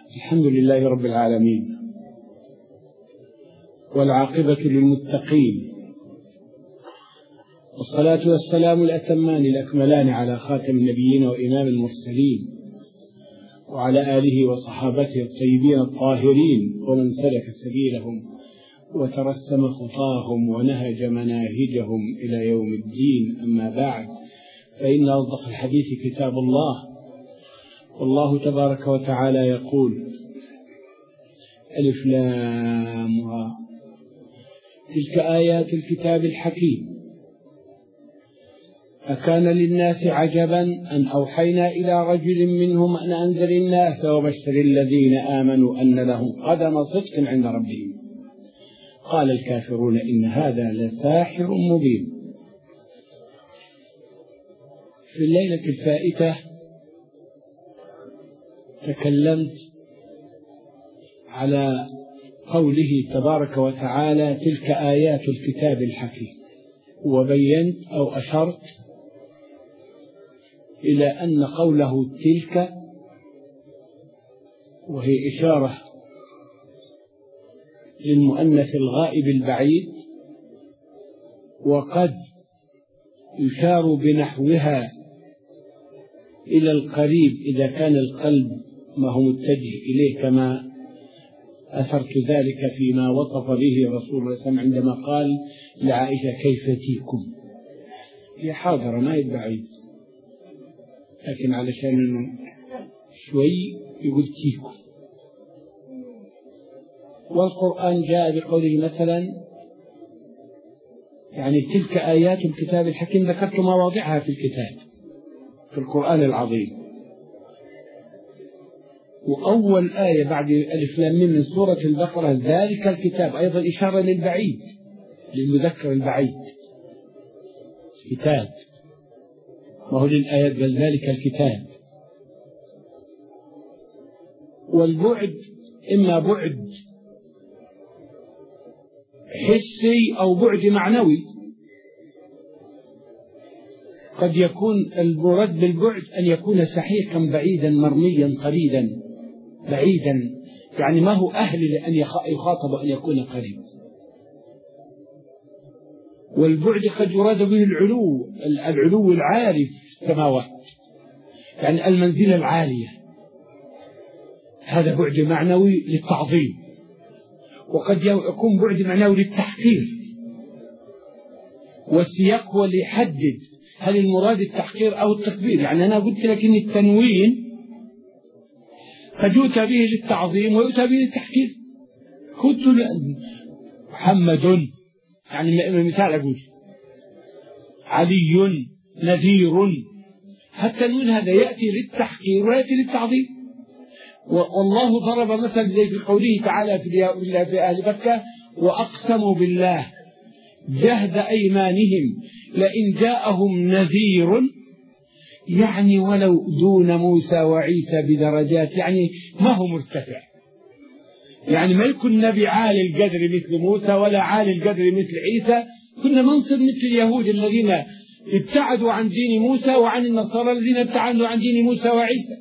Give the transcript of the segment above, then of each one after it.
الحمد لله رب العالمين، والعاقبة للمتقين، والصلاة والسلام الأتمان الأكملان على خاتم النبيين وإمام المرسلين وعلى آله وصحابته الطيبين الطاهرين ومن سلك سبيلهم وترسم خطاهم ونهج مناهجهم إلى يوم الدين. أما بعد، فإن أصدق الحديث كتاب الله، والله تبارك وتعالى يقول: ألف لام را، تلك آيات الكتاب الحكيم. أكان للناس عجبا أن أوحينا إلى رجل منهم أن أنذر الناس وبشر الذين آمنوا أن لهم قدم صدق عند ربهم. قال الكافرون إن هذا لساحر مبين. في الليلة الفائتة تكلمت على قوله تبارك وتعالى: تلك آيات الكتاب الحكيم، وبينت أو أشرت إلى أن قوله تلك وهي إشارة للمؤنث الغائب البعيد، وقد يشار بنحوها إلى القريب إذا كان القلب ما هو متجه إليه، كما أثرت ذلك فيما وصف به رسول الله صلى الله عليه وسلم عندما قال لعائشة: كيف تيكم؟ هي حاضرة ما هي بعيد، لكن علشان إنه شوي يقول تيكم. والقرآن جاء بقوله مثلا يعني تلك آيات الكتاب الحكيم، ذكرت مواضعها في الكتاب في القرآن العظيم. وأول آية بعد ألف لام ميم من سورة البقرة ذلك الكتاب، أيضا إشارة للبعيد، للمذكر البعيد، كتاب، ما هو للآيات بل ذلك الكتاب. والبعد إما بعد حسي أو بعد معنوي. قد يكون المراد بالبعد أن يكون سحيقا بعيدا مرميا قريبا بعيدا، يعني ما هو أهل لأن يخاطب أن يكون قريب. والبعد قد يراد به العلو العالي في السماوات، يعني المنزلة العالية، هذا بعد معنوي للتعظيم. وقد يكون بعد معنوي للتحقير، والسياق هو اللي يحدد هل المراد التحقير أو التكبير. يعني أنا قلت لك إن التنوين قد يؤتى به للتعظيم ويؤتى به للتحقير. قلت محمد، يعني مثال أقول علي نذير، حتى التنوين هذا يأتي للتحقير ويأتي للتعظيم. والله ضرب مثل زي في قوله تعالى في أهل مكة: وأقسموا بالله جهد أيمانهم لئن جاءهم نذير، يعني ولو دون موسى وعيسى بدرجات، يعني ما هو مرتفع، يعني ما يكون نبي عالي القدر مثل موسى ولا عالي القدر مثل عيسى. كنا منصب مثل اليهود الذين ابتعدوا عن دين موسى، وعن النصارى الذين ابتعدوا عن دين موسى وعيسى.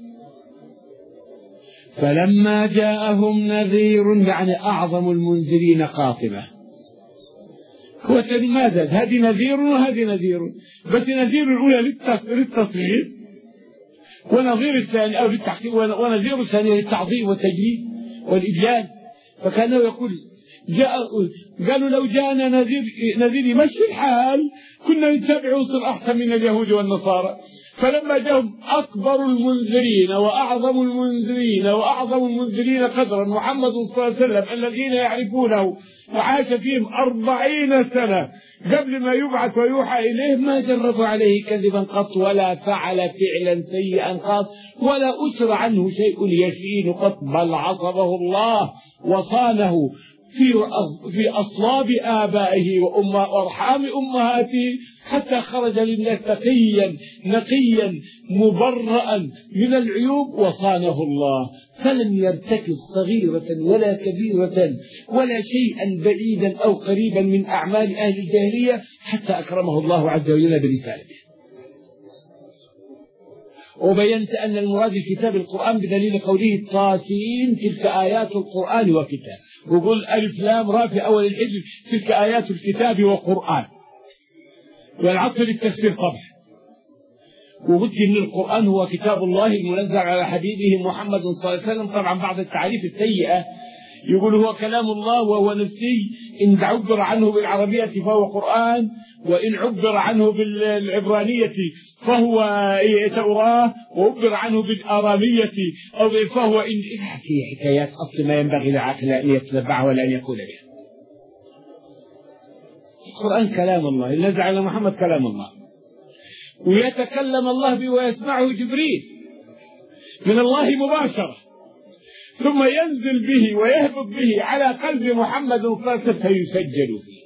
فلما جاءهم نذير، يعني أعظم المنذرين قاطبة. هو ماذا؟ هذه نذير وهذه نذير، بس نذير الأولى للتصغير، ونذير الثاني أو للتحقيق، ونذير الثاني للتعظيم والتجليد والإجلال. فكانوا يقول قالوا لو جاءنا نذير يمشي الحال كنا نتبع وصل أحسن من اليهود والنصارى. فلما جاءهم أكبر المنذرين وأعظم المنذرين وأعظم المنذرين قدرا محمد صلى الله عليه وسلم الذين يعرفونه وعاش فيهم 40 سنة قبل ما يبعث ويوحى إليه، ما جربوا عليه كذبا قط، ولا فعل فعلا سيئا قط، ولا أسر عنه شيء يشين قط، بل عصبه الله وصانه في أصلاب آبائه وأرحام أمهاته، حتى خرج للناس تقيا نقيا مبرأ من العيوب، وصانه الله، فلم يرتكب صغيرة ولا كبيرة ولا شيئا بعيدا أو قريبا من أعمال أهل الجاهلية، حتى أكرمه الله عز وجل برسالته. وبينت أن المراد الكتاب القرآن بدليل قوله طاسين تلك آيات القرآن وكتاب، وقل ألف لام را في أول الحزب تلك آيات الكتاب وقرآن، والعطف للتفسير طبعا. وقلت إن القرآن هو كتاب الله المنزل على حبيبه محمد صلى الله عليه وسلم. طبعا بعض التعريف السيئة يقول هو كلام الله وهو نفسي، إن عبر عنه بالعربية فهو قرآن، وإن عبر عنه بالعبرانية فهو توراة، وعبر عنه بالآرامية أو فهو حكايات أصل ما ينبغي لعاقل أن يتبعها ولا أن يقول بها. القرآن كلام الله، الذي على محمد كلام الله، ويتكلم الله به ويسمعه جبريل من الله مباشرة، ثم ينزل به ويهبط به على قلب محمد صلى الله عليه وسلم فيسجل فيه.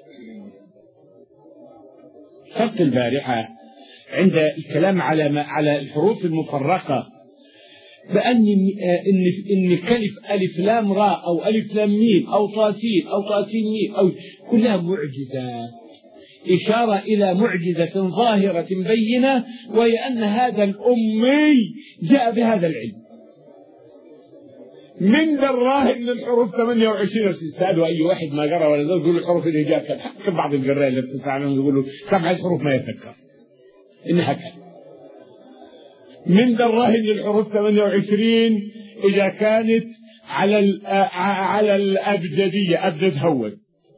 شرط البارحة عند الكلام على الحروف المفرقة بأن إن كلمة ألف لام راء أو ألف لام ميم أو طاسين أو طاسين ميم أو كلها معجزات، إشارة إلى معجزة ظاهرة بينة، وهي أن هذا الأمي جاء بهذا العلم. من دراه ان الحروف 28 سألوا اي واحد ما قرأ ولا زال يقول الحروف اللي جاءت كم بعض القراء اللي بتسمعهم يقولوا 7 حروف ما يتذكر انها كان. من دراه ان الحروف 28 اذا كانت على الابجديه ابجد هود،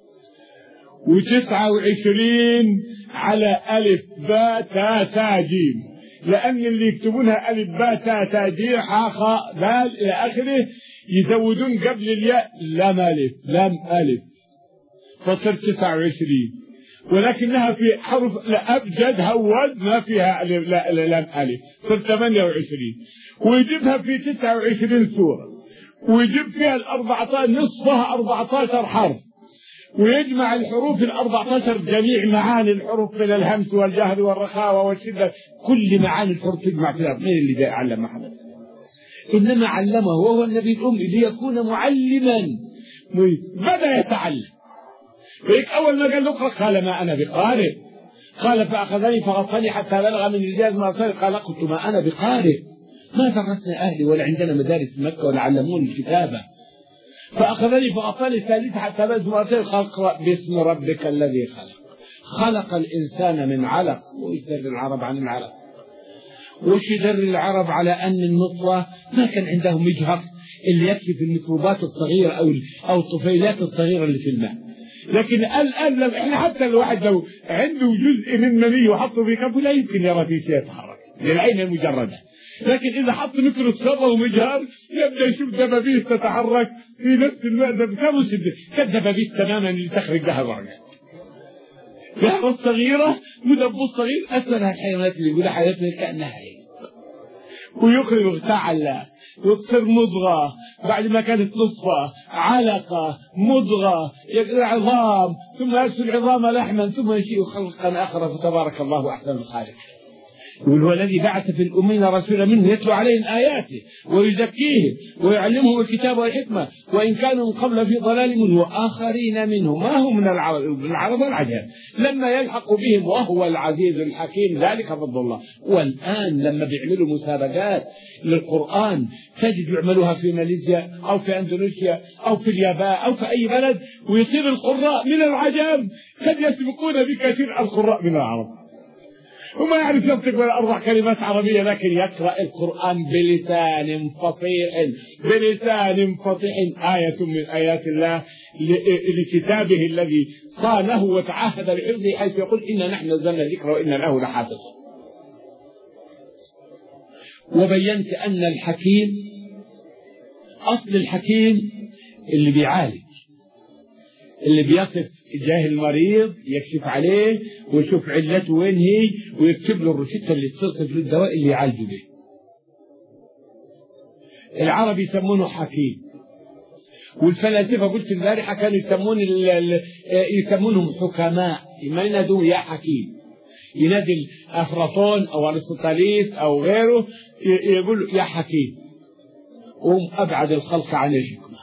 و29 على الف باء تاء تاء جيم، لأن اللي يكتبونها ألف باء تاء تاء جيم حاء خاء دال إلى آخره يزودون قبل الياء لام ألف لام ألف فصرت 29، ولكنها في حرف أبجد هود ما فيها لام ألف صرت 28، ويجيبها في 29 سورة، ويجيب فيها 14 نصفها 14 حرف، ويجمع الحروف 14 جميع معاني الحروف من الهمس والجهر والرخاوة والشدة، كل معاني الحروف تجمع فيها. من اللي جاء علم محمد؟ إنما علمه وهو النبي الأمي ليكون معلما، بدأ يتعلم. فيك أول ما قال اقرأ قال ما أنا بقارئ، قال فأخذني فغطني حتى بلغ من الجاز ما صار، قال قلت ما أنا بقارئ، ما درسنا أهلي ولا عندنا مدارس مكة ولا علموني الكتابة. فأخذني فغطني الثالثة حتى بلغ ما صار، قال اقرأ باسم ربك الذي خلق الإنسان من علق. ويدر العرب عن العلق، وش يدر العرب على أن النطفة ما كان عندهم مجهر اللي يكفي في الميكروبات الصغيرة أو الطفيلات الصغيرة اللي في الماء. لكن الآن احنا حتى الواحد لو عنده جزء من مني وحطه في كفه لا يمكن يرى فيه شيء يتحرك للعين المجردة، لكن إذا حط ميكروسكوب ومجهر يبدأ يشوف دبابيس تتحرك في نفس الماء كالدبابيس تماما اللي تخرج لها الرعاية. لحظة صغيرة مدبوس صغير أسرها الحيوانات اللي يقولها حياتنا كأنها هي، ويخرج تعالى وتصير مضغة، بعد ما كانت نطفة علقة مضغة عظام، ثم يكسر العظام لحما، ثم يشيء خلقا آخر، فتبارك الله أحسن الخالق. يقول هو الذي بعث في الأمين رسولا منه يتلو عليهم آياته ويزكيهم ويعلمهم الكتاب والحكمة وإن كانوا من قبل في ضلال منه، وآخرين منهم ما هم من العرب والعجم لما يلحق بهم وهو العزيز الحكيم، ذلك فضل الله. والآن لما بيعملوا مسابقات للقرآن تجد يعملوها في ماليزيا أو في أندونيسيا أو في اليابان أو في أي بلد، ويصير القراء من العجم قد يسبقون بكثير القراء من العرب، وما يعرف ينطق ولا 4 كلمات عربية، لكن يقرأ القرآن بلسان فصيح آية من آيات الله لكتابه الذي صانه وتعهد لحفظه، حيث يقول إنا نحن نزلنا الذكر وإنا له لحافظ. وبينت أن الحكيم أصل الحكيم اللي بيعالج، اللي بيصف جاه المريض يكشف عليه ويشوف علته وين هي ويكتب له الروشته اللي تصف له الدواء اللي يعالجه به. العرب يسمونه حكيم، والفلاسفه قلت البارحه كانوا يسمونهم حكماء، ما ينادوا يا حكيم، ينادي أفلاطون أو أرسطاليس أو غيره يقول يا حكيم، هم أبعد الخلق عن الحكمة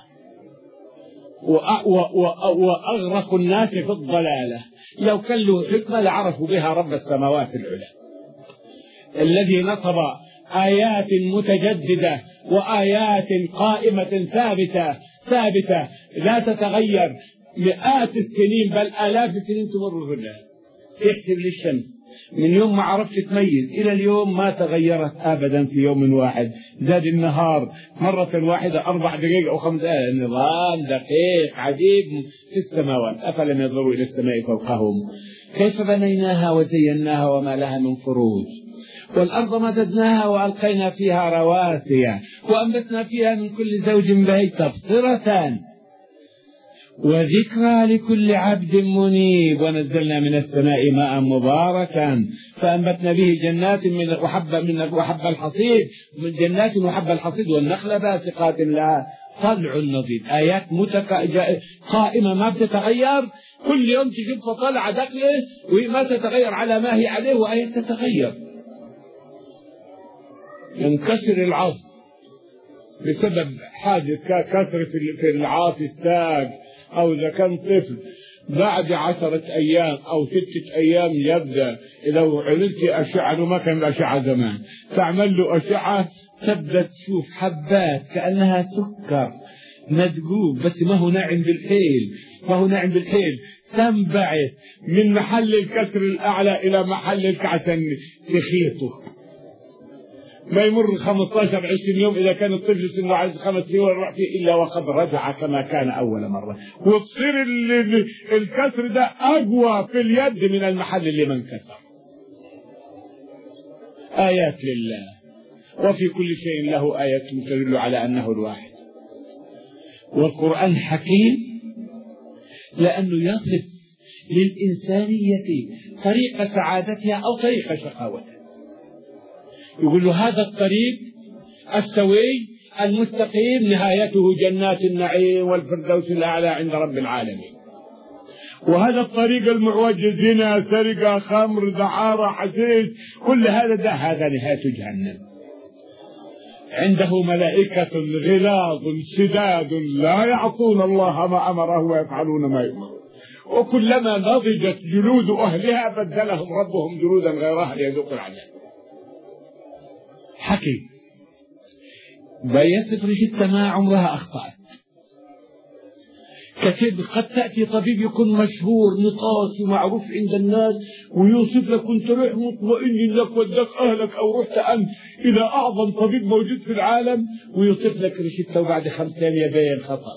وأغرق الناس في الضلالة. لو كان له حكمة لعرفوا بها رب السماوات العلى الذي نصب آيات متجددة وآيات قائمة ثابتة لا تتغير مئات السنين بل آلاف السنين تمر كلها. تحسب للشمس من يوم ما عرفت تميز إلى اليوم ما تغيرت أبدا في يوم واحد. زاد النهار مرة واحدة 4 دقائق أو 5 دقائق. نظام دقيق عجيب في السماوات. أفلم ينظروا إلى السماء فوقهم كيف بنيناها وزيناها وما لها من فروج والأرض مددناها وألقينا فيها رواسي وأنبتنا فيها من كل زوج بهيج تبصرة وذكرى لكل عبد منيب ونزلنا من السماء ماء مباركا فأنبتنا به جنات من وحب الحصيد من جنات وحب الحصيد والنخل باسقات لها طلع نضيد. آيات قائمة ما بتتغير. كل يوم تجيب فطلع دقله وما تتغير على ما هي عليه وآيات تتغير. ينكسر العظم بسبب حادث كسر في العاصي الساق أو إذا كان طفل بعد 10 أيام أو 6 أيام يبدأ. لو عملت أشعة ما كان الأشعة زمان تعمل له أشعة تبدأ تشوف حبات كأنها سكر ندقوب بس ما هو ناعم بالحيل تنبعث من محل الكسر الأعلى إلى محل الكعسن تخيطه. ما يمر 15-20 يوم إذا كان الطفل سنه 5 سنين ويروح فيه إلا وقد رجع كما كان أول مرة. وتصير الكسر ده أقوى في اليد من المحل اللي ما انكسر. آيات لله وفي كل شيء له آيات تدل على أنه الواحد. والقرآن حكيم لأنه يصف للإنسانية طريق سعادتها أو طريق شقاوتها. يقول له هذا الطريق السوي المستقيم نهايته جنات النعيم والفردوس الأعلى عند رب العالمين. وهذا الطريق المعوج زنا سرقة خمر دعارة حشيش كل هذا نهاية جهنم. عنده ملائكة غلاظ شداد لا يعصون الله ما أمره ويفعلون ما يؤمرون وكلما نضجت جلود أهلها بدلهم ربهم جلودا غيرها ليذوقوا العذاب. حكي بيصف رشدة ما عمرها أخطأت. كثير قد تأتي طبيب يكون مشهور نطاس ومعروف عند الناس ويوصف لك كنت روح مطمئن لك ودك أهلك أو رحت أنت إلى أعظم طبيب موجود في العالم ويوصف لك رشدته وبعد 5 أيام يبين خطأ.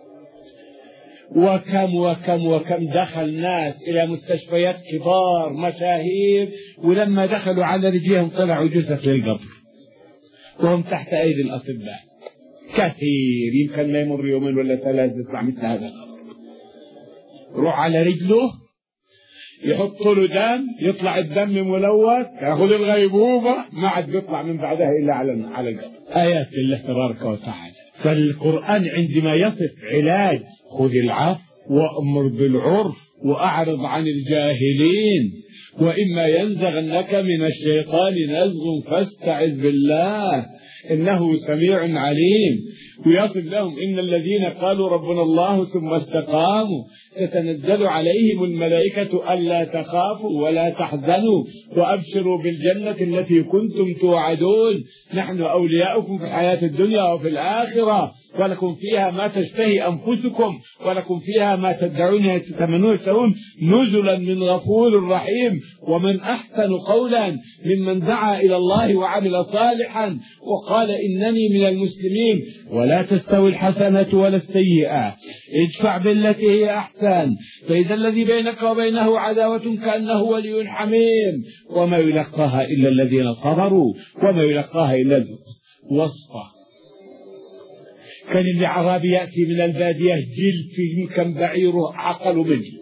وكم دخل ناس إلى مستشفيات كبار مشاهير ولما دخلوا على رجليهم طلعوا جثث للقبر وهم تحت أيدي الأطباء. كثير يمكن ما يمر 2 ولا 3 يطلع مثل هذا الخبر. روح على رجله يحط له دم يطلع الدم ملوث ياخذ الغيبوبة ما عاد بيطلع من بعدها إلا على القبر. آيات لله تبارك وتعالى. فالقرآن عندما يصف علاج خذ العفو وأمر بالعرف وأعرض عن الجاهلين وإما ينزغنك من الشيطان نزغ فاستعذ بالله إنه سميع عليم. ويصف لهم إن الذين قالوا ربنا الله ثم استقاموا تتنزل عليهم الملائكة ألا تخافوا ولا تحزنوا وأبشروا بالجنة التي كنتم توعدون نحن أولياؤكم في الحياة الدنيا وفي الآخرة ولكم فيها ما تشتهي أنفسكم ولكم فيها ما تدعون تتمنون تسوون نزلا من غفور رحيم. ومن أحسن قولا ممن دعا إلى الله وعمل صالحا وقال إنني من المسلمين. ولا تستوي الحسنة ولا السيئة ادفع بالتي هي أحسن فإذا الذي بينك وبينه عداوة كأنه ولي حميم وما يلقاها إلا الذين صبروا وما يلقاها إلا الوصفة. كان اللي عربي يأتي من البادية جلد يمكن بعيره أعقل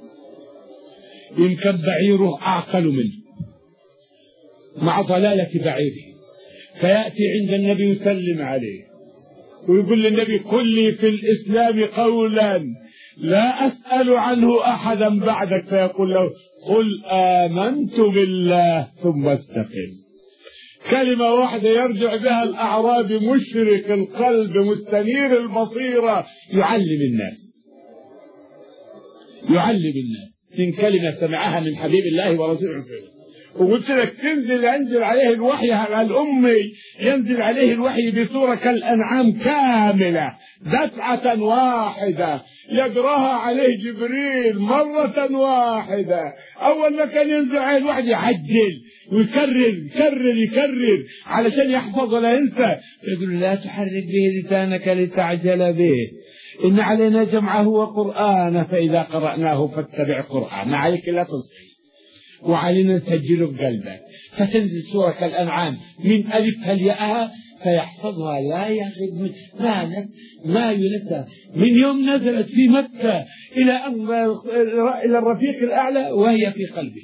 منه مع ضلالة بعيره فيأتي عند النبي يسلم عليه ويقول للنبي قل لي في الإسلام قولا لا أسأل عنه أحدا بعدك فيقول له قل آمنت بالله ثم استقم. كلمة واحدة يرجع بها الأعرابي مشرق القلب مستنير البصيرة يعلم الناس من كلمة سمعها من حبيب الله ورسوله وقلت لك ينزل عليه الوحي على الأمي، ينزل عليه الوحي بسورة كالأنعام كاملة دفعة واحدة، يقراها عليه جبريل مرة واحدة. أول ما كان ينزل عليه الوحي يعجل ويكرر علشان يحفظ ولا ينسى. يقول لا تحرك به لسانك لتعجل به، إن علينا جمعه وقرآنه فإذا قرأناه فاتبع قرآنه. عليك لا تصحي وعلينا نسجله بقلبك. فتنزل سورة الأنعام من ألفها لياءها فيحفظها لا يغيب ما ينسى. من يوم نزلت في مكة إلى الرفيق الأعلى وهي في قلبه،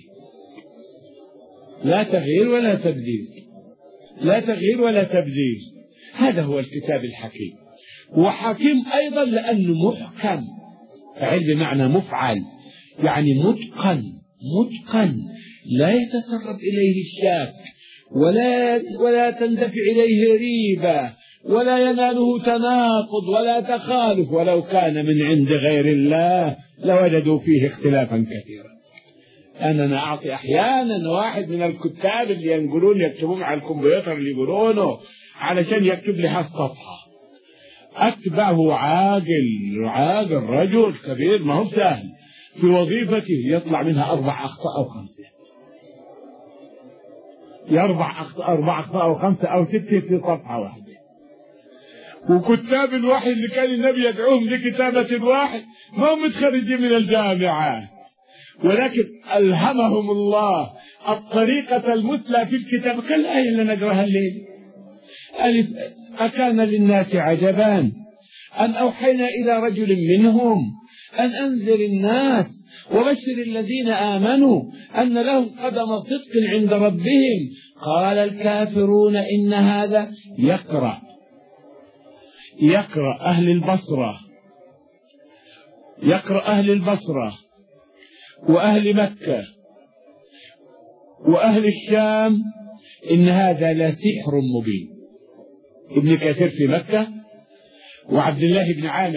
لا تغيير ولا تبديل. هذا هو الكتاب الحكيم. وحكيم أيضا لأنه محكم، فعل بمعنى مفعل، يعني متقن لا يتسرب إليه الشاك ولا تندفع إليه ريبة ولا يناله تناقض ولا تخالف، ولو كان من عند غير الله لوجدوا فيه اختلافا كثيرا. أنا أعطي أحيانا واحد من الكتاب اللي يكتبون على الكمبيوتر اللي يقولونه علشان يكتب لي هالصفحة، أتبعه عاقل رجل كبير ما هو سهل في وظيفته، يطلع منها 4 أخطاء أو 5، 4 أخطاء أو 5 أو 6 في صفحة واحدة. وكتاب الوحي اللي كان النبي يدعوهم لكتابة الوحي ما هم متخرجين من الجامعة، ولكن ألهمهم الله الطريقة المثلى في الكتاب. كالآية اللي نقرأها الليل: أكان للناس عجبا أن أوحينا إلى رجل منهم أن أنذر الناس وبشر الذين آمنوا أن لهم قدم صدق عند ربهم. قال الكافرون إن هذا يقرأ أهل البصرة وأهل مكة وأهل الشام إن هذا لسحر مبين. ابن كثير في مكة، وعبد الله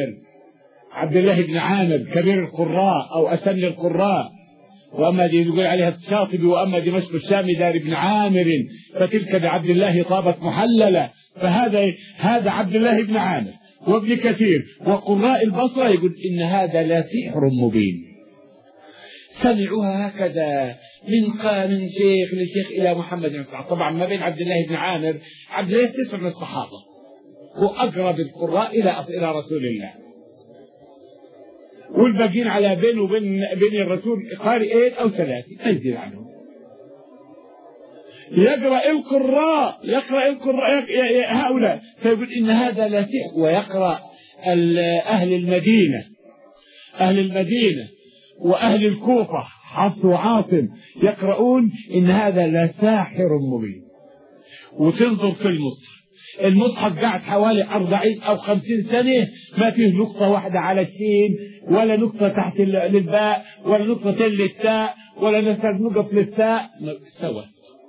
بن عامر كبير القراء أو أسن القراء، وأما دي يقول عليها الشاطبي، وأما دمشق الشامي دار ابن عامر، فتلك بعبد الله طابت محللة. فهذا عبد الله بن عامر وابن كثير وقراء البصرة يقول إن هذا لسحر مبين. سمعوها هكذا من شيخ لشيخ إلى محمد بن سعد. طبعا ما بين عبد الله بن عامر، عبد الله 9 من الصحابة، وأقرب القراء إلى رسول الله، والباقين على بينه وبين الرسول قارئين أو 3 ما يزيد عنهم. يقرأ القراء هؤلاء فيقول إن هذا لا سحر. ويقرأ أهل المدينة وأهل الكوفة حفص وعاصم يقرؤون إن هذا لساحر مبين. وتنظر في المصحف قاعد حوالي 40 أو 50 سنة ما فيه نقطة واحدة على الشين، ولا نقطة تحت للباء، ولا نقطة للتاء، ولا نقط للتاء، سوا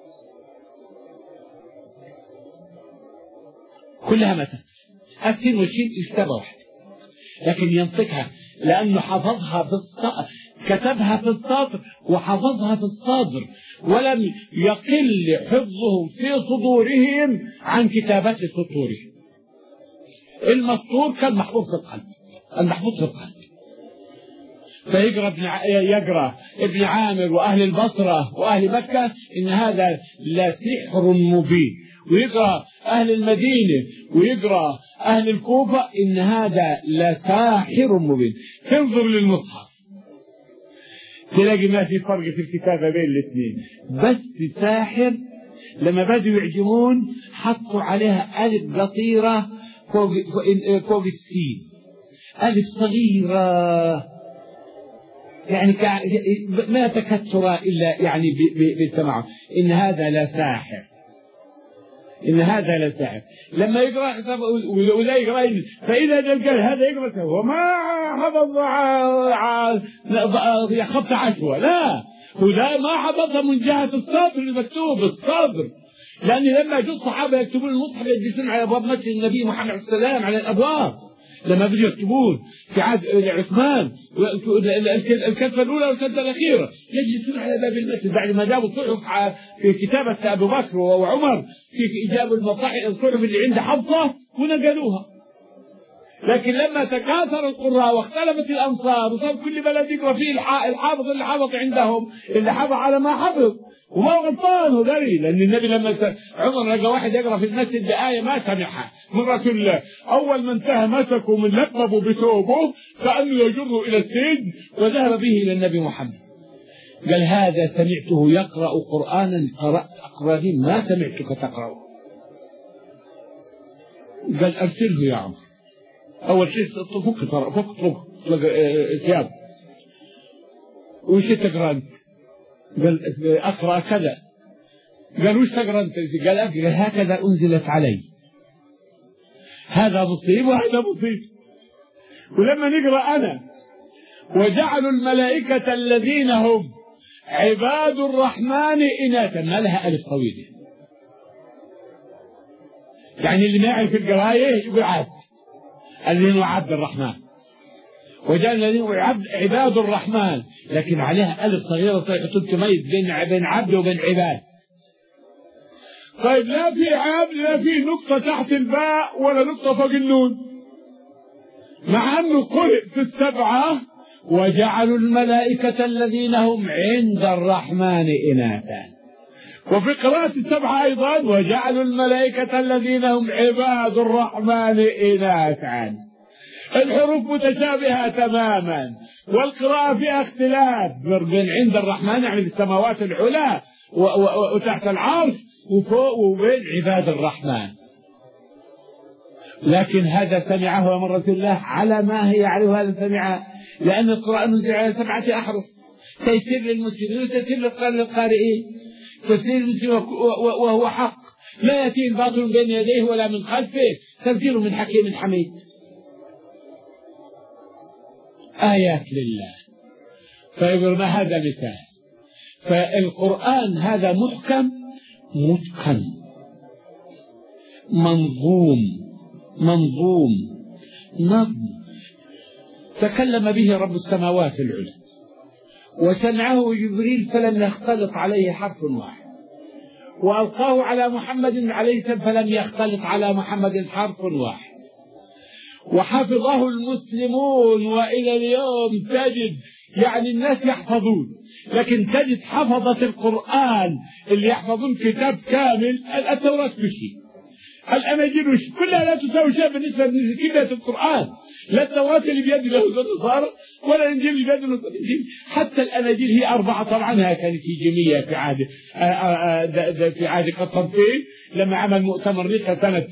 كلها ما تختلف. السين والشين كتابة واحدة، لكن ينطقها لأنه حفظها كتبها في السطر وحفظها في الصدر، ولم يقل حفظه في صدورهم عن كتابة سطورهم. المسطور كان محفوظ في القلب، فيقرأ ابن عامر وأهل البصرة وأهل مكة إن هذا لسحر مبين، ويقرأ أهل المدينة ويقرأ أهل الكوفة إن هذا لساحر مبين. تنظر للمصحف تلاقي ما في فرق في الكتابة بين الاثنين، بس ساحر لما بدوا يعجمون حطوا عليها ألف قصيرة فوق السين، ألف صغيرة يعني ما تكثر إلا يعني بالسماع. إن هذا لساحر، لما يقرأ ولا يقرأ فإذا قال هذا يقرأ وما حفظ خط عشوة، لا ولا ما حفظها من جهة السطر المكتوب الصدر، لأن لما جاء الصحابة يكتبون المصحف يجلسون على أبواب مسجد النبي محمد صلى الله عليه وسلم على الأبواب لما بدوا يكتبون في عهد عثمان الكتبة الأولى والكتبة الأخيرة يجلسون على باب المسجد بعد ما جابوا الصحف في كتابة أبو بكر وعمر في جابوا الصحف اللي عند حفصة ونقلوها. لكن لما تكاثر القراء واختلفت الأمصار وصار كل بلد يقرأ فيه الحافظ اللي حافظ عندهم اللي حافظ على ما حفظ وما غلطان ودري. لأن النبي لما عمر لقى واحد يقرأ في المسجد بآية ما سمعها من رسول الله، أول ما انتهى مسكوا من لقبه بثوبه كأنه يجره إلى السجن وذهب به إلى النبي محمد. قال هذا سمعته يقرأ قرآنا قرأت أقرأه ما سمعتك تقرأه. قال أرسله يا عمر. أول شيء فك ثياب وش تقرأ أنت؟ قال أقرأ كذا. قال وش تقرأ أنت؟ قال أقرأ هكذا أنزلت علي. هذا مصيب وهذا مصيب. ولما نقرأ أنا وجعلوا الملائكة الذين هم عباد الرحمن إناثا ما لها ألف طويلة، يعني اللي ما يعرف القراية يقول عبد الذين هو عبد الرحمن، وجعل الذين عباد الرحمن لكن عليها ألف صغيرة يحطون تميز بين عبد وبين عباد. طيب لا في عبد لا في نقطة تحت الباء ولا نقطة فوق النون، مع أنه قرئ في السبعة وجعلوا الملائكة الذين هم عند الرحمن إناثا، وفي قراءة السبعة أيضا وجعلوا الملائكة الذين هم عباد الرحمن إناثا. الحروف متشابهة تماما والقراءة فيها اختلاف بين عند الرحمن يعني بالسماوات العلى وتحت العرش وفوق وبين عباد الرحمن. لكن هذا سمعه من رسول الله على ما هي عليه. هذا سمعه لأن القرآن نزل على 7 أحرف تيسير للمسلمين وتيسير للقارئين، تيسير للمسلمين وهو حق لا يأتي الباطل بين يديه ولا من خلفه، تنزيل من حكيم حميد. آيات لله. فيقول ما هذا مثال. فالقرآن هذا محكم متقن منظوم نظم تكلم به رب السماوات العلى وسمعه جبريل فلم يختلط عليه حرف واحد، وألقاه على محمد عليه السلام فلم يختلط على محمد حرف واحد، وحفظه المسلمون. وإلى اليوم تجد يعني الناس يحفظون، لكن تجد حفظة القرآن اللي يحفظون كتاب كامل. التوراة بشيء، الأناجيل كلها لا تساوي شيء بالنسبة لكتابة القرآن. لا التوراة اللي بيد اليهود والنصارى ولا الإنجيل اللي بيد الإنجيل. حتى الأناجيل هي 4 طبعا كانت هجومية في عهد قسطنطين لما عمل مؤتمر نيقيا سنة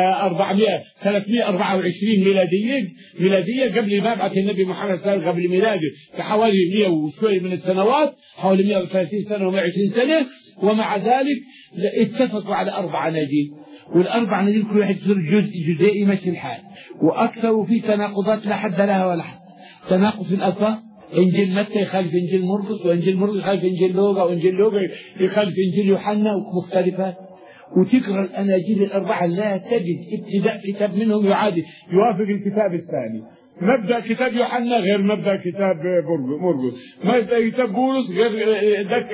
324 ميلادية قبل ما يبعث النبي محمد صلى الله عليه وسلم قبل ميلاده بحوالي 100 وشوي من السنوات، حوالي 130 سنة و120 سنة. ومع ذلك اتفقوا على 4 أناجيل، والأربع أناجيل كل واحد يصير جزء يمشي الحال، وأكثر في تناقضات لا حد لها ولا حد. تناقض في الألفاظ، إنجيل متى يخالف إنجيل مرقس، وإنجيل مرقس يخالف إنجيل لوقا، وإنجيل لوقا يخالف إنجيل يوحنا، ومختلفات. وتقرأ الأناجيل الأربعة لا تجد ابتداء كتاب منهم يوافق الكتاب الثاني. مبدأ كتاب يوحنا غير مبدأ كتاب مرقس، مبدأ كتاب بولس غير ذاك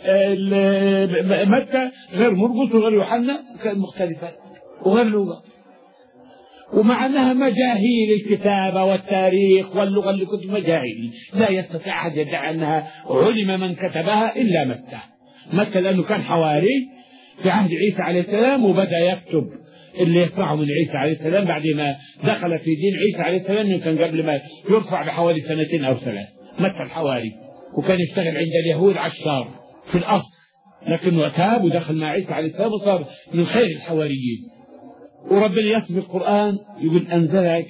متى غير مرقس وغير يوحنا، مختلفات وغير لغة. ومع أنها مجاهيل الكتابة والتاريخ واللغة اللي كنت مجاهيل، لا يستطيع أحد يدعي أنها علم من كتبها إلا متى لأنه كان حواري في عهد عيسى عليه السلام وبدأ يكتب اللي يسمعه من عيسى عليه السلام بعد ما دخل في دين عيسى عليه السلام، يمكن قبل ما يرفع بحوالي 2 أو 3. متى الحواري وكان يشتغل عند اليهود عشار في الأصل، لكنه تاب ودخل مع عيسى عليه السلام وصار من خير الحواريين. وربنا يصف القرآن يقول أنزل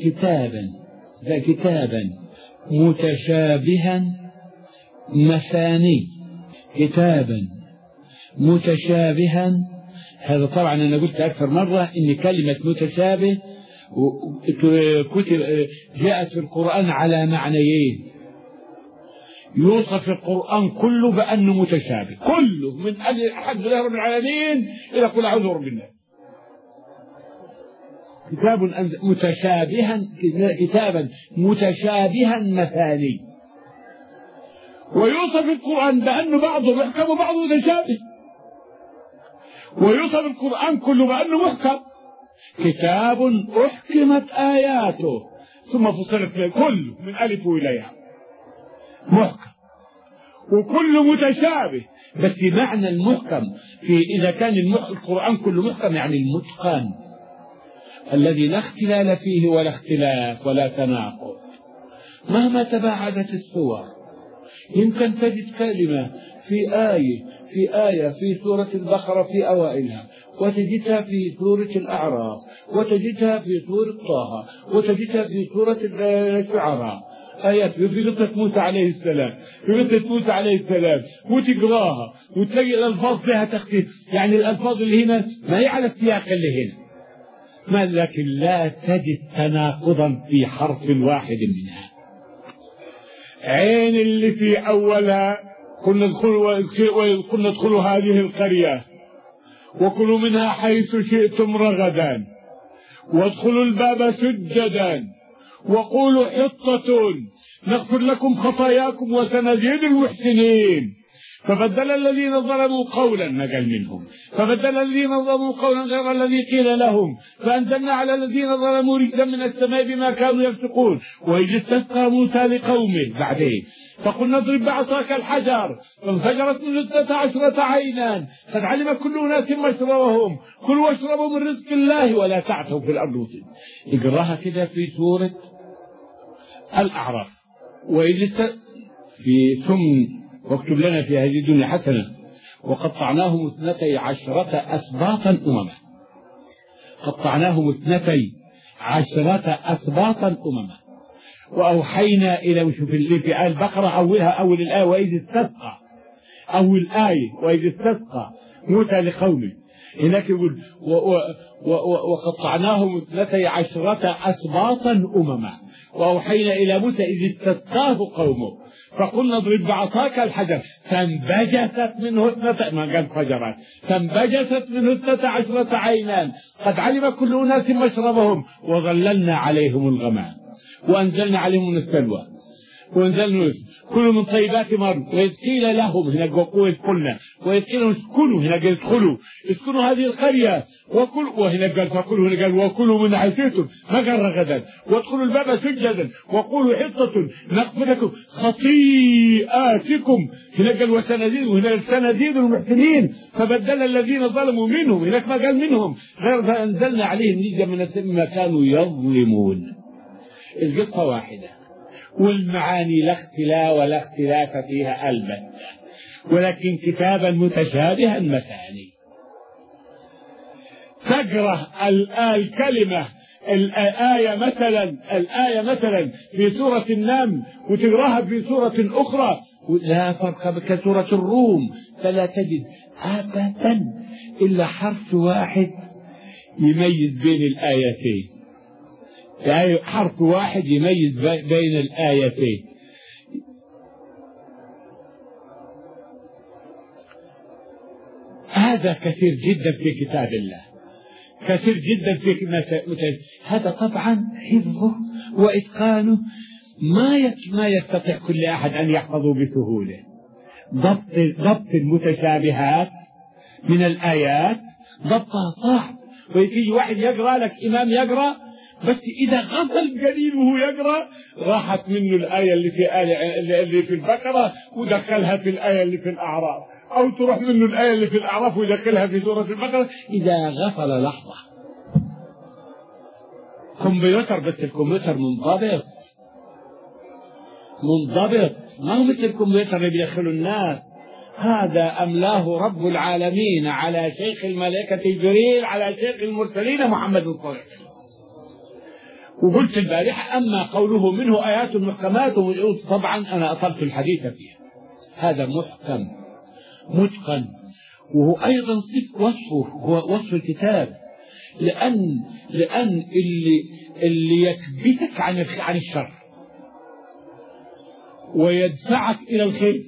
كتابا متشابها مثاني. كتابا متشابها، هذا طبعا أنا قلت أكثر مرة إن كلمة متشابه جاءت في القرآن على معنيين. يوصف القرآن كله بأنه متشابه، كله من أحد الله رب العالمين إلى قل أعوذ برب الناس. كتابا متشابها مثاني. ويوصف القرآن بأنه بعضه محكم وبعضه متشابه، ويوصف القرآن كله بأنه محكم، كتاب أحكمت آياته ثم فصلت كله من ألف إليها محكم، وكله متشابه. بس معنى المحكم إذا كان القرآن كله محكم يعني المتقن الذي لا اختلال فيه ولا اختلاف ولا تناقض. مهما تباعدت السور يمكن تجد كلمة في آية في سورة البقرة في أوائلها، وتجدها في سورة الأعراف، وتجدها في سورة طه، وتجدها في سورة الشعراء، آيات في قصة موسى عليه السلام، وتقراها وتلاقي الألفاظ لها تختلف، يعني الألفاظ اللي هنا ما هي على السياق اللي هنا، لكن لا تجد تناقضا في حرف واحد منها. عين اللي في أولها قلنا ادخلوا هذه القرية وكلوا منها حيث شئتم رغدا وادخلوا الباب سجدا وقولوا حطة نغفر لكم خطاياكم وسنزيد المحسنين. فبدل الذين ظلموا قولا نقل منهم، فبدل الذين ظلموا قولا غير الذي قيل لهم فأنزلنا على الذين ظلموا رجزا من السماء بما كانوا يفسقون. وإذ استسقى موسى لقومه بعدين فقلنا اضرب بعصاك الحجر فانفجرت منه 12 عينا قد علم كل أناس مشربهم كلوا واشربوا من رزق الله ولا تعثوا في الأرض مفسدين. اقراها كده في سورة الأعراف. وإذ في ثم واكتب لنا في هذه الدنيا حسنة وقطعناهم 12 أسباطا أمما، قطعناهم 12 أسباطا أمما. وأوحينا إلى وشوف اللي في آية البقرة أول الآية وإذ استسقى، أول آية وإذ استسقى موسى لقومه، هناك يقول وقطعناهم 12 أسباطا أمما. وأوحينا إلى موسى إذ استسقاه قومه فقلنا اضرب بعصاك الحجر فانبجست منه فانبجست منه 12 عينان قد علم كل أناس مشربهم وظللنا عليهم الغمام وأنزلنا عليهم السلوى وانزلنا كلوا من طيبات مرض. وإذ قيل لهم هناك وقوة قلنا وإذ قيل لهم اسكنوا هناك اسكنوا هذه القرية وهناك قال فكلوا هناك قال وكلوا من حيثتم ما قال رغدا وادخلوا الباب سجدا وقولوا حطة نغفر لكم خطيئاتكم هناك قال وسنزيد وهناك سنزيد المحسنين. فبدل الذين ظلموا منهم هناك ما قال منهم غير فأنزلنا عليهم رجزا من السماء ما كانوا يظلمون. القصة واحدة والمعاني لا اختلاف فيها البتة، ولكن كتابا متشابها مثاني. تقرأ الكلمة الآية مثلا في سورة النمل وتقراها في سورة أخرى لا فرق كسورة الروم، فلا تجد أبدا إلا حرف واحد يميز بين الآيتين، يعني حرف واحد يميز بين الآيتين. هذا كثير جدا في كتاب الله، كثير جدا في هذا طبعا حفظه وإتقانه ما يستطيع كل أحد أن يحفظه بسهولة. ضبط المتشابهات من الآيات ضبطها صعب، ويجي واحد يقرأ لك إمام يقرأ بس إذا غفل قليل وهو يقرأ راحت منه الآية اللي في البقرة ودخلها في الآية اللي في الأعراف، أو تروح منه الآية اللي في الأعراف ويدخلها في سورة البقرة إذا غفل لحظة. كمبيوتر بس الكمبيوتر منضبط ما هو مثل الكمبيوتر اللي بيدخلوا الناس. هذا أملاه رب العالمين على شيخ الملائكة جبريل على شيخ المرسلين محمد صلى الله عليه وسلم. وقلت البارحة أما قوله منه آيات محكمات طبعا أنا أطلت الحديث فيها، هذا محكم متقن، وهو أيضا وصفه هو وصف الكتاب، لأن اللي يكبتك عن الشر ويدفعك إلى الخير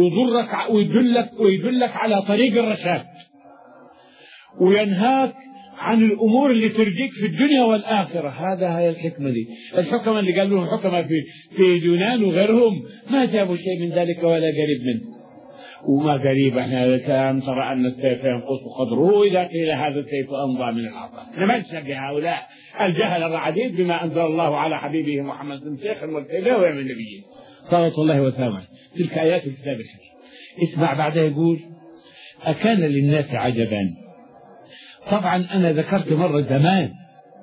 ويدلك على طريق الرشاد وينهاك عن الأمور اللي ترجيك في الدنيا والآخرة. هذا هي الحكمة دي. الحكمة اللي قال لهم حكمة في اليونان وغيرهم ما جابوا شيء من ذلك ولا قريب منه. وما قريب احنا كان ترى أن السيف ينقص قدره إذا قيل هذا السيف أمضى من العصا. نمشى بهؤلاء الجهل الرعديد بما أنزل الله على حبيبه محمد شيخا والكيبه ويعمل النبيين صلى الله وسلم. تلك آيات الكتاب الحكيم. اسمع بعدها يقول أكان للناس عجبا. طبعا أنا ذكرت مرة زمان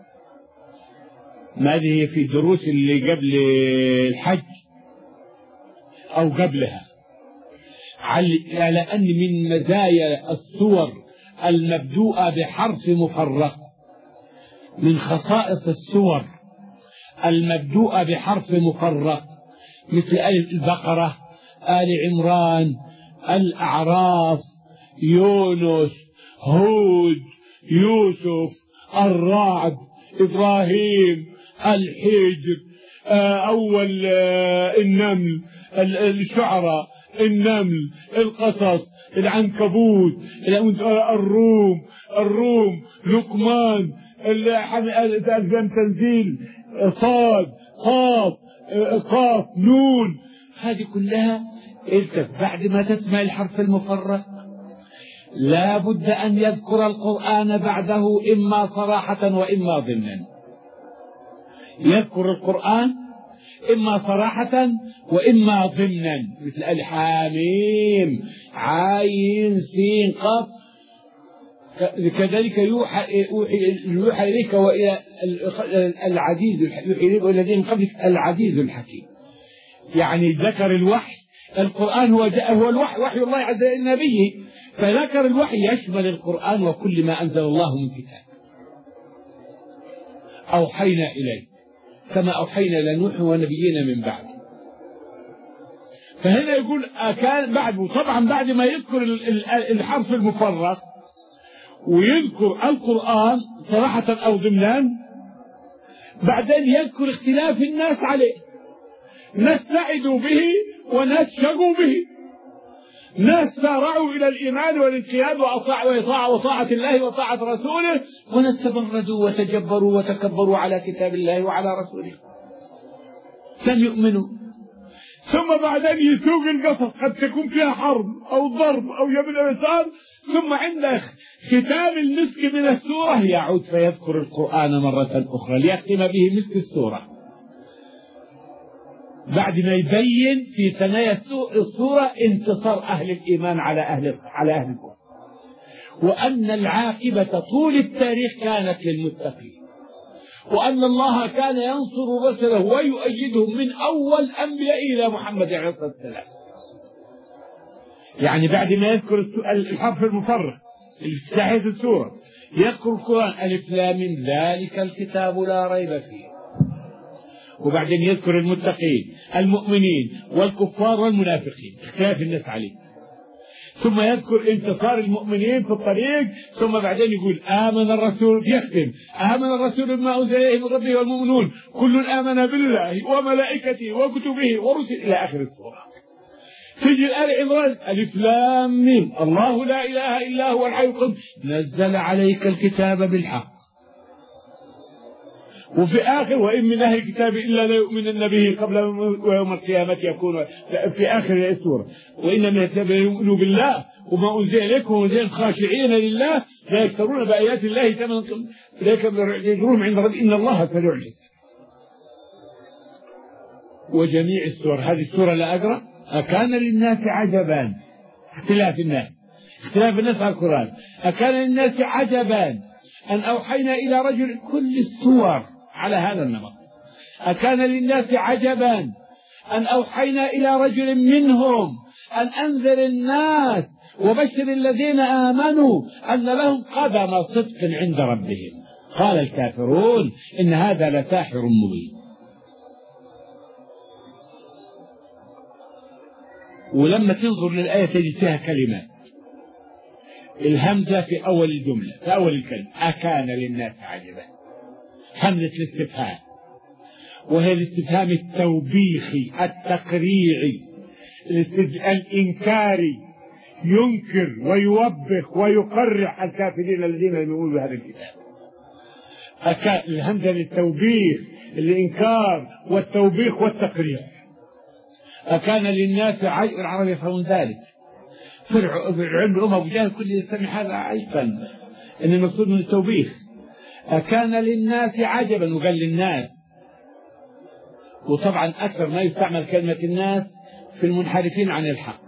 ما هذه في الدروس اللي قبل الحج أو قبلها على أن من مزايا السور المبدوءة بحرف مفرق، من خصائص السور المبدوءة بحرف مفرق مثل البقرة، آل عمران، الأعراف، يونس، هود، يوسف، الرعد، إبراهيم، الحجر، أول النمل، الشعراء، النمل، القصص، العنكبوت، الروم، لقمان، التنزيل، صاد، قاف، نون. هذه كلها بعد ما تسمع الحرف المفرق لا بد أن يذكر القرآن بعده إما صراحة وإما ضمنا. يذكر القرآن إما صراحة وإما ضمنا مثل الحاميم، عين، سين، قاف. كذلك يوحى إليك وإلى العزيز، يوحى إليك والذين قبلك العزيز الحكيم. يعني ذكر الوحي. القرآن هو الوحي، وحي الله عز وجل لنبيه، فذكر الوحي يشمل القرآن وكل ما أنزل الله من كتاب. أوحينا إليه كما أوحينا إلى نوح ونبينا من بعد. فهنا يقول أكان بعده، طبعا بعد ما يذكر الحرف المفرق ويذكر القرآن صراحة أو ضمنا، بعدين يذكر اختلاف الناس عليه. ناس سعدوا به وناس شقوا به، ناس سارعوا إلى الإيمان والانقياد وطاعة الله وطاعة رسوله، وناس تبردوا وتجبروا وتكبروا على كتاب الله وعلى رسوله لم يؤمنوا. ثم بعدين يسوق القصص قد تكون فيها حرب أو ضرب أو يبل الإنسان، ثم عند ختام المسك من السورة يعود فيذكر القرآن مرة أخرى ليختم به مسك السورة، بعد ما يبين في ثنايا السورة انتصار أهل الإيمان على أهل الكفر، وأن العاقبة طول التاريخ كانت للمتقين، وأن الله كان ينصر رسله ويؤيدهم من أول أنبياء إلى محمد عليه الصلاة والسلام. يعني بعد ما يذكر الحرف المفرق في نهاية السورة يذكر القرآن ألف لام ميم ذلك الكتاب لا ريب فيه، وبعدين يذكر المتقين المؤمنين والكفار والمنافقين اختلاف الناس عليه، ثم يذكر انتصار المؤمنين في الطريق، ثم بعدين يقول آمن الرسول، يختم آمن الرسول بما أنزل إليه من ربه والمؤمنون كل آمن بالله وملائكته وكتبه ورسله إلى آخر السورة. تجي آل عمران ألف لام ميم الله لا إله إلا هو الحي القيوم نزل عليك الكتاب بالحق، وفي آخر وإن من أهل الكتاب إلا لا يؤمنن به قبل يوم القيامة يكون في آخر السورة وإن من الكتاب يؤمنوا بالله وما أنزل إليكم وأنزل خاشعين لله لا يشترون بآيات الله ثمنا ذلك يجرون عند رب إن الله سريع الحساب. وجميع السور هذه السورة لا أقرأ أكان للناس عجبا اختلاف الناس على القرآن. أكان للناس عجبا أن أوحينا إلى رجل كل السور على هذا النمط. أكان للناس عجبا أن أوحينا إلى رجل منهم أن أنذر الناس وبشر الذين آمنوا أن لهم قدم صدق عند ربهم قال الكافرون إن هذا لساحر مبين. ولما تنظر للآية تجد فيها كلمات، الهمزة في أول الجملة في أول الكلمة أكان للناس عجبا، همزة الاستفهام، وهي الاستفهام التوبيخي التقريعي الإنكاري، ينكر ويوبخ ويقرح الكافرين الذين لم يؤمنوا بهذا الكتاب. الهمزة للتوبيخ، الإنكار والتوبيخ والتقريع. أكان للناس عجب، العرب يفهمون ذلك. في علم الأمة وجاه كل يستمع هذا عجبا، إن المقصود من التوبيخ. أكان للناس عجبا، وقال للناس. وطبعا أكثر ما يستعمل كلمة الناس في المنحرفين عن الحق،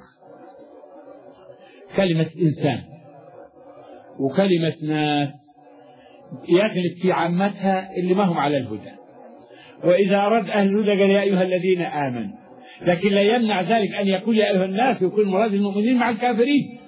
كلمة إنسان وكلمة ناس يغلب في عامتها اللي ما هم على الهدى. وإذا أراد أهل الهدى قال يا أيها الذين آمنوا، لكن لا يمنع ذلك أن يقول يا أيها الناس، ويكون مراد المؤمنين مع الكافرين.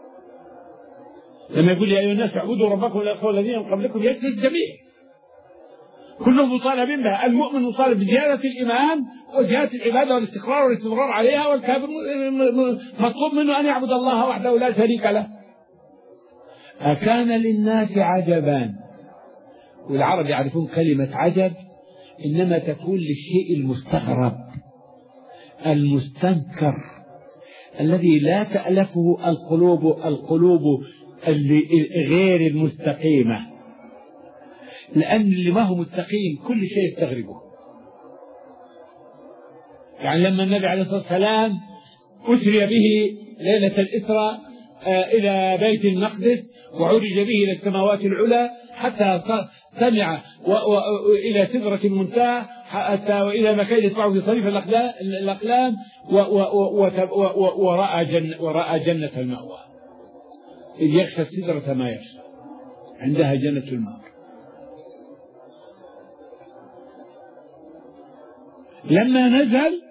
لما يقول يا أيها الناس اعبدوا ربكم الذين من قبلكم يكفي الجميع، كلهم مطالبين بها. المؤمن مطالب بزيادة الإيمان وزيادة العبادة والاستقرار والاستمرار عليها، والكافر مطلوب منه أن يعبد الله وحده لا شريك له. أكان للناس عجبا، والعرب يعرفون كلمة عجب إنما تكون للشيء المستغرب المستنكر الذي لا تألفه القلوب غير المستقيمة، لأن اللي ما هو مستقيم كل شيء يستغربه. يعني لما النبي عليه الصلاة والسلام أسري به ليلة الإسراء إلى بيت المقدس وعرج به إلى السماوات العلى حتى سمع إلى سدرة المنتهى، حتى وإلى مكان يسمعه في صريف الأقلام، ورأى جنة المأوى، إذ يخشى السدرة ما يخشى، عندها جنة المأوى. لما نزل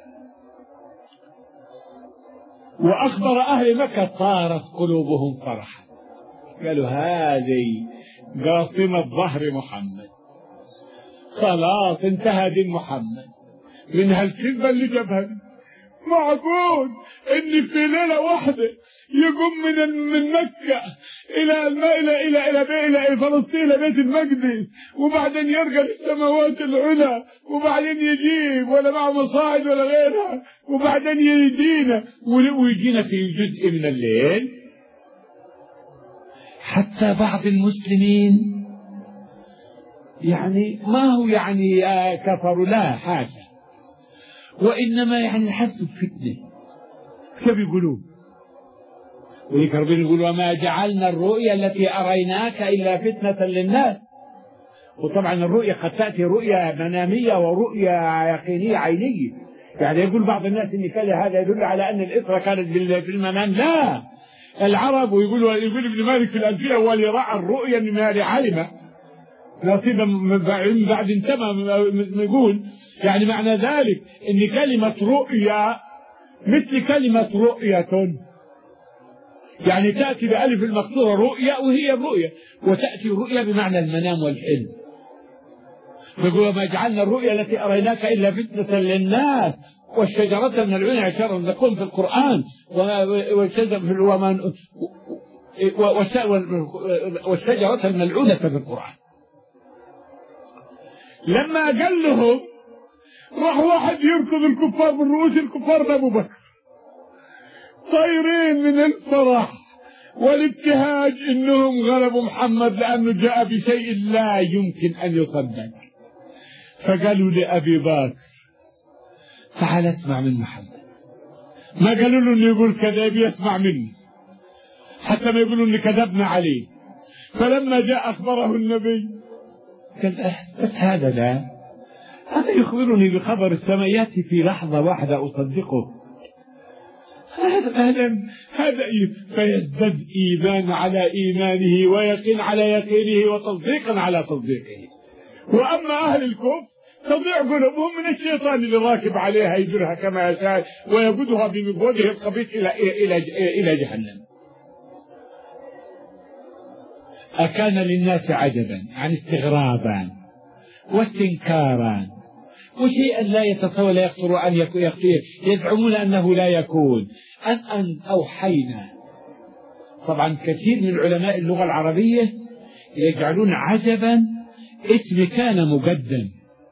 وأخبر أهل مكة طارت قلوبهم فرحا، قالوا هذه قاصمة ظهر محمد، خلاص انتهى دين محمد من هالكذبة اللي جابها. معقول ان في ليلة واحدة يقوم من مكة إلى فلسطين، إلى بيت المقدس، وبعدين يرجع للسماوات العلى، وبعدين يجيب ولا معه مصاعد ولا غيرها، وبعدين ويجينا في جزء من الليل. حتى بعض المسلمين يعني ما هو يعني كفروا، لا حاشا، وإنما يعني حسوا بفتنة. كيف يقولون؟ ويكربين يقولوا وما جعلنا الرؤيا التي أريناك إلا فتنة للناس. وطبعا الرؤيا قد تأتي رؤيا منامية ورؤيا يقينية عينية. يعني يقول بعض الناس إن هذا يدل على أن الإسرة كانت في المنام. لا، العرب ويقول ابن مالك في الألفية هو اللي رأى الرؤيا من مال علم نصيبا بعد انتمى. ما يقول يعني معنى ذلك ان كلمة رؤيا مثل كلمة رؤية، يعني تأتي بألف المقصورة رؤيا وهي الرؤيا، وتأتي رؤيا بمعنى المنام والحلم. يقول ما جعلنا الرؤيا التي أريناك إلا فتنة للناس والشجرة من العنب عشرا نقول في القرآن، والشجرة الملعونة في القرآن. لما قال لهم راح واحد يركض الكفار من رؤوس الكفار بأبو بكر، طايرين من الفرح والابتهاج انهم غلبوا محمد لانه جاء بشيء لا يمكن ان يصدق. فقالوا لأبي بكر تعال اسمع من محمد. ما قالوا له انه يقول كذاب، يسمع مني حتى ما يقولوا ان كذبنا عليه. فلما جاء اخبره النبي قال بس هذا لا، هذا يخبرني بخبر السماء يأتي في لحظة واحدة أصدقه. هذا فيزداد إيمان على إيمانه ويقين على يقينه وتصديقا على تصديقه. وأما أهل الكفر تضيع قلوبهم من الشيطان اللي راكب عليها يجرها كما يشاء ويقودها بمقوده الخبيث إلى جهنم. أكان للناس عجبا عن استغرابا واستنكارا وشيئا لا يتصور لا يخطر أن يكون، يزعمون أنه لا يكون، أن أوحينا. طبعا كثير من علماء اللغة العربية يجعلون عجبا اسم كان مقدم،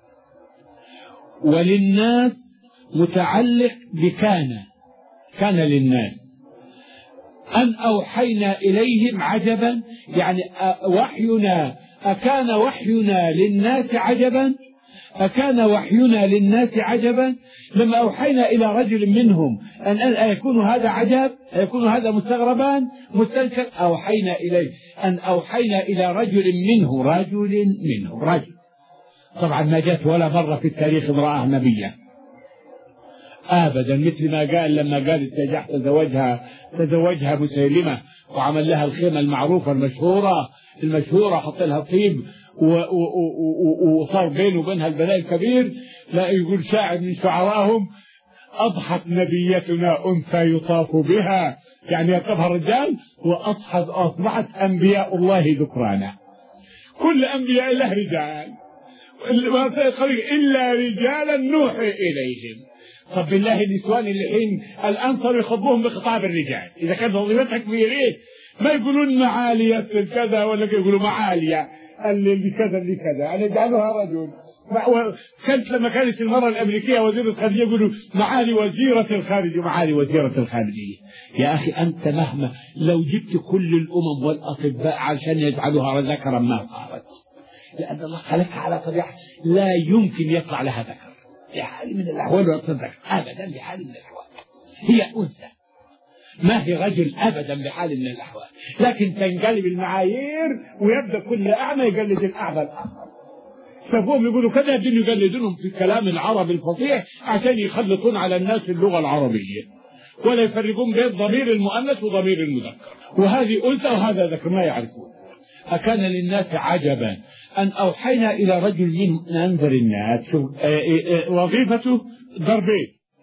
وللناس متعلق كان للناس. أن أوحينا إليهم عجبا يعني وحينا أكان وحينا للناس عجبا أكان وحينا للناس عجبا لما أوحينا إلى رجل منهم أن يكون هذا عجب، يكون هذا مستغربا مستنكر. أوحينا إلى رجل منه رجل. طبعا ما جاءت ولا مرة في التاريخ امرأة نبية أبدا، مثل ما قال لما قال استجاح تزوجها مسيلمة وعمل لها الخيمة المعروفة المشهورة حط لها طيب وصار بينه وبينها البلاء الكبير. لا يقول شاعر من شعرائهم: أضحت نبيتنا أنثى يطاف بها، يعني يركبها الرجال، وأصبحت أنبياء الله ذكرانا. كل أنبياء الله رجال إلا رجالا نوحي إليهم. طب بالله النسوان اللي الآن صاروا يخطبوهم بخطاب الرجال، إذا كان وظيفتك في ليه ما يقولون معالية كذا ولا يقولوا معالية اللي كذا يعني جعلوها رجل. كانت لما كانت المرأة الأمريكية وزيرة الخارجية يقولوا معالي وزيرة الخارجية. يا أخي أنت مهما لو جبت كل الأمم والأطباء عشان يجعلوها ذكرا ما صارت، لأن الله خلقها على طبيعة لا يمكن يطلع لها ذكر بحال من الأحوال وتذكر أبدا بحال من الأحوال. هي أنثى ما هي رجل أبدا بحال من الأحوال، لكن تنقلب المعايير ويبدأ كل أعمى يقلد الأعمى الآخر. شافوهم يقولوا كذا يبدون يقلدونهم في الكلام العربي الفصيح عشان يخلطون على الناس اللغة العربية، ولا يفرقون بين ضمير المؤنث وضمير المذكر، وهذه أنثى وهذا ذكر ما يعرفون. أكان للناس عجبا أن أوحينا إلى رجل من أنذر الناس. وظيفته ضربين: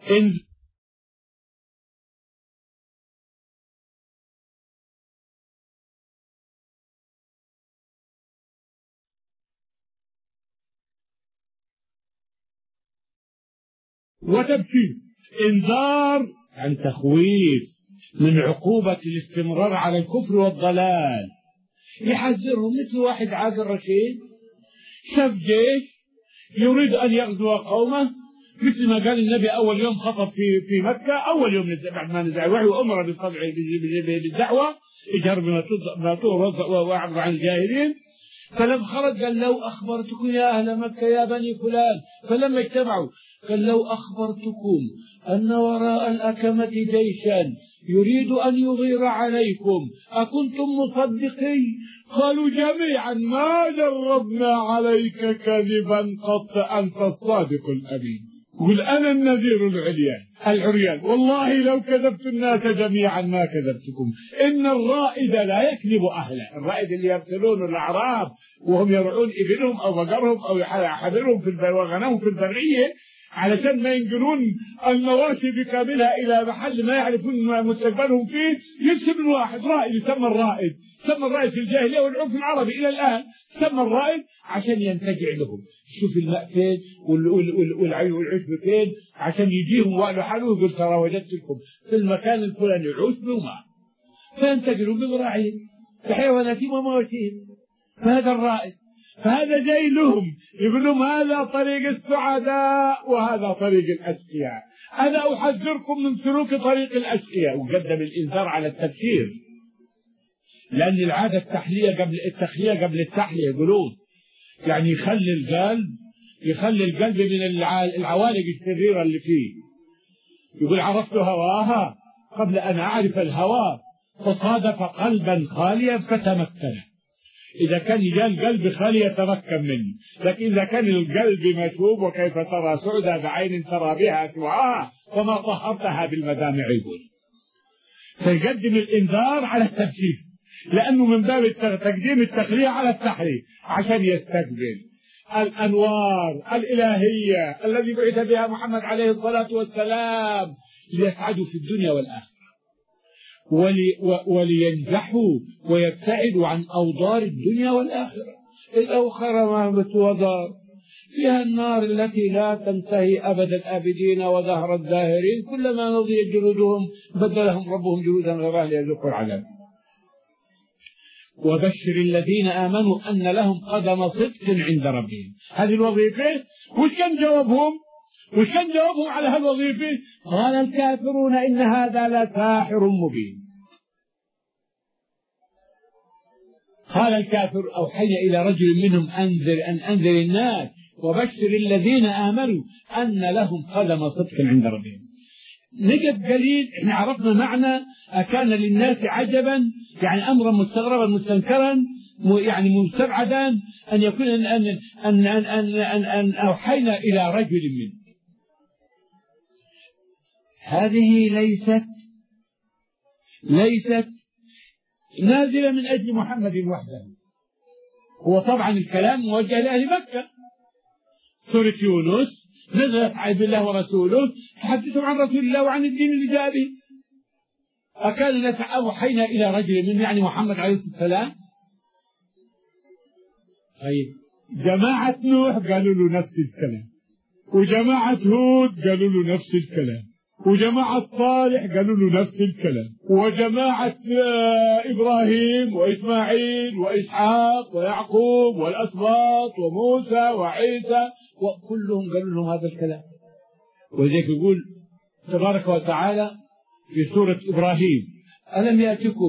وتبشير. إنذار عن تخويف من عقوبة الاستمرار على الكفر والضلال، يحذرهم. مثل واحد عاقل رشيد شاف جيش يريد أن يغزو قومه، مثل ما قال النبي أول يوم خطب في مكة، أول يوم بعد ما نزل الوحي وأمر بالدعوة اجهر بما تؤمر واعرض عن الجاهلين. فلما خرج قال: لو أخبرتكم يا أهل مكة يا بني فلان. فلما اجتمعوا قال: لو أخبرتكم أن وراء الأكمة جيشا يريد أن يغير عليكم أكنتم مصدقين؟ قالوا جميعا: ما جربنا عليك كذبا قط، أنت الصادق الأمين. قل: أنا النذير العريان، والله لو كذبت الناس جميعا ما كذبتكم. إن الرائد لا يكذب أهله. الرائد اللي يرسلون الأعراب وهم يرعون إبلهم أو بقرهم أو حبلهم وغنمهم في البرية علشان ما ينقلون المواشي بكاملها إلى محل ما يعرفون مستقبلهم فيه، يرسل واحد رائد يسمى الرائد في الجاهلية والعرف العربي إلى الآن سمى الرائد عشان ينتجع لهم. شوف الماء فين والعشب فين عشان يجيهم وقالوا حلو. يقول: ترى وجدت لكم في المكان الفلاني عشب وماء، فينتجلوا بذراعهم بحيواناتهم ومواشيهم. فهذا الرائد، فهذا جاي لهم يقول لهم: هذا طريق السعداء وهذا طريق الأشقياء، أنا أحذركم من سلوك طريق الأشقياء. وقدم الإنذار على التبشير، لأن العادة التخلية قبل التحلية يقولون، يعني يخلي القلب من العوالق الشريرة اللي فيه. يقول: عرفت هواها قبل أن أعرف الهوى، فصادف قلبا خاليا فتمكن. إذا كان جاء القلب خالي يتمكن منه، لكن إذا كان القلب مشوب وكيف ترى سعدا بعين ترى بها سواها وما طهرتها بالمدامع. يقول فيقدم الإنذار على التبشير، لأنه من باب تقديم التخلية على التحريم عشان يستقبل الأنوار الإلهية الذي بعث بها محمد عليه الصلاة والسلام ليسعدوا في الدنيا والآخرة، ولينجحوا ويبتعدوا عن أوضار الدنيا والآخرة. الأوخر مهبة ودار فيها النار التي لا تنتهي أبد الآبدين ودهر الداهرين، كلما نضجت جلودهم بدلهم ربهم جلودا غيرها ليذوقوا العذاب. وبشر الذين آمنوا أن لهم قدم صدق عند ربهم. هذه الوظيفة وش كان جوابهم على هذه الوظيفة؟ قال الكافرون إن هذا لساحر مبين. قال الكافر أوحينا إلى رجل منهم أنذر الناس وبشر الذين آمنوا أن لهم قدم صدق عند ربهم. نجد قليل احنا عرفنا معنى أكان للناس عجبا، يعني أمرا مستغربا مستنكرا، يعني مستبعدا أن يكون أن أوحينا إلى رجل منهم. هذه ليست نازلة من أجل محمد وحده. هو طبعا الكلام موجه لأهل مكة. سورة يونس نزلت عن الله ورسوله تحدثهم عن رسول الله وعن الدين اللي جاء به. أكان أوحينا إلى رجل من يعني محمد عليه السلام. طيب جماعة نوح قالوا له نفس الكلام، وجماعة هود قالوا له نفس الكلام، وجماعة صالح قالوا له نفس الكلام، وجماعة إبراهيم وإسماعيل وإسحاق ويعقوب والأسباط وموسى وعيسى وكلهم قالوا لهم هذا الكلام. ولذلك يقول تبارك وتعالى في سورة إبراهيم: ألم يأتكم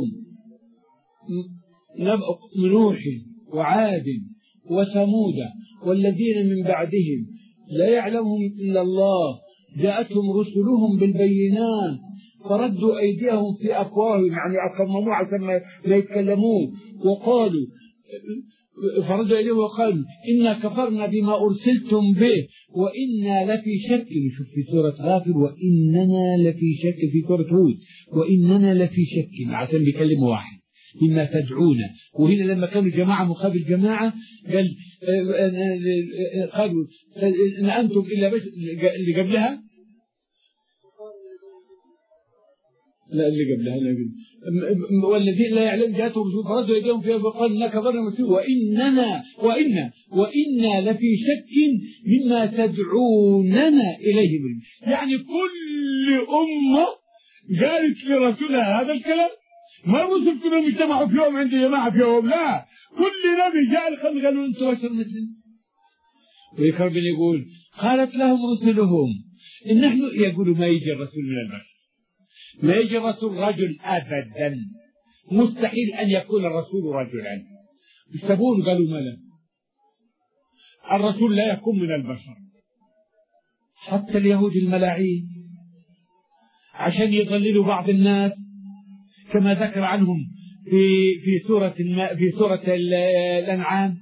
نبأ نوح وعاد وثمود والذين من بعدهم لا يعلمهم إلا الله جاءتهم رسلهم بالبينات فردوا أيديهم في أفواههم، يعني أصمموا عشان ما يتكلمون، وقالوا فردوا أيديهم وقالوا إنا كفرنا بما أرسلتم به وإنا لفي شك. نشوف في سورة غافر وإننا لفي شك، في سورة هود وإننا لفي شك، عشان بيكلموا واحد مما تدعونا. وهنا لما كانوا جماعة مقابل جماعة قالوا إن أنتم إلا بس اللي قبلها، لا اللي قبلها والذين لا يعلم جاءتهم فردوا أيديهم فيها فقالوا إنا كفرنا مسلمون وإنا لفي شك مما تدعوننا إليه. يعني كل أمة قالت لرسولها هذا الكلام. ما الرسل كلهم اجتمعوا في يوم عند جماعة في يوم، لا، كل نبي جاء الخلق قالوا أنتم بشر مثلنا. ويكرم يقول قالت لهم رسلهم إن نحن، يقولوا ما يجي الرسول من البشر، ما يجي الرسول رجل أبدا، مستحيل أن يكون الرسول رجلا. يكتبون قالوا ما لا، الرسول لا يكون من البشر. حتى اليهود الملاعين عشان يضللوا بعض الناس كما ذكر عنهم في سورة الأنعام،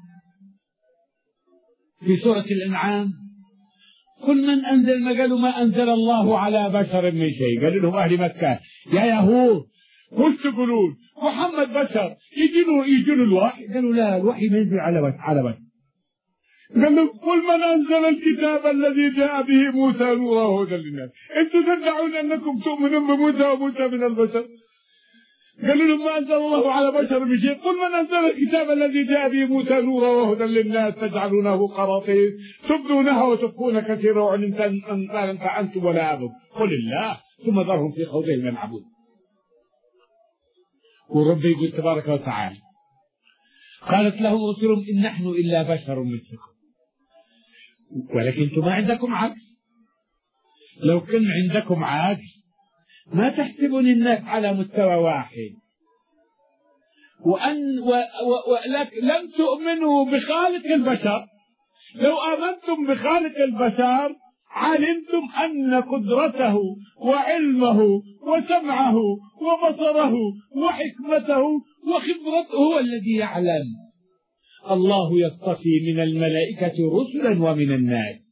في سورة الأنعام كل من أنزل ما قالوا ما أنزل الله على بشر من شيء. قالوا لهم أهل مكة يا يهود وش تقولون محمد بشر يجي له الوحي؟ قالوا لا، الوحي ما ينزل على بشر. قالوا قل من أنزل الكتاب الذي جاء به موسى نورا وهدى للناس. أنتم تدعون أنكم تؤمنون بموسى وموسى من البشر. قالوا لهم ما أنزل الله على بشر من شيء. قل من أنزل الكتاب الذي جاء به موسى نورا وهدى للناس تجعلونه قراطيس تبدونها وتخفون كثيرا وعلمتم أن فأنتم ولا أبد قل الله ثم ذرهم في خوضهم يلعبون. ورب يقول تبارك وتعالى قالت لهم رسلهم إن نحن إلا بشر مثلكم ولكن أنتم ما عندكم عقل. لو كان عندكم عقل ما تحسبون الناس على مستوى واحد، لم تؤمنوا بخالق البشر. لو آمنتم بخالق البشر علمتم أن قدرته وعلمه وسمعه وبصره وحكمته وخبرته هو الذي يعلم. الله يصطفي من الملائكة رسلا ومن الناس.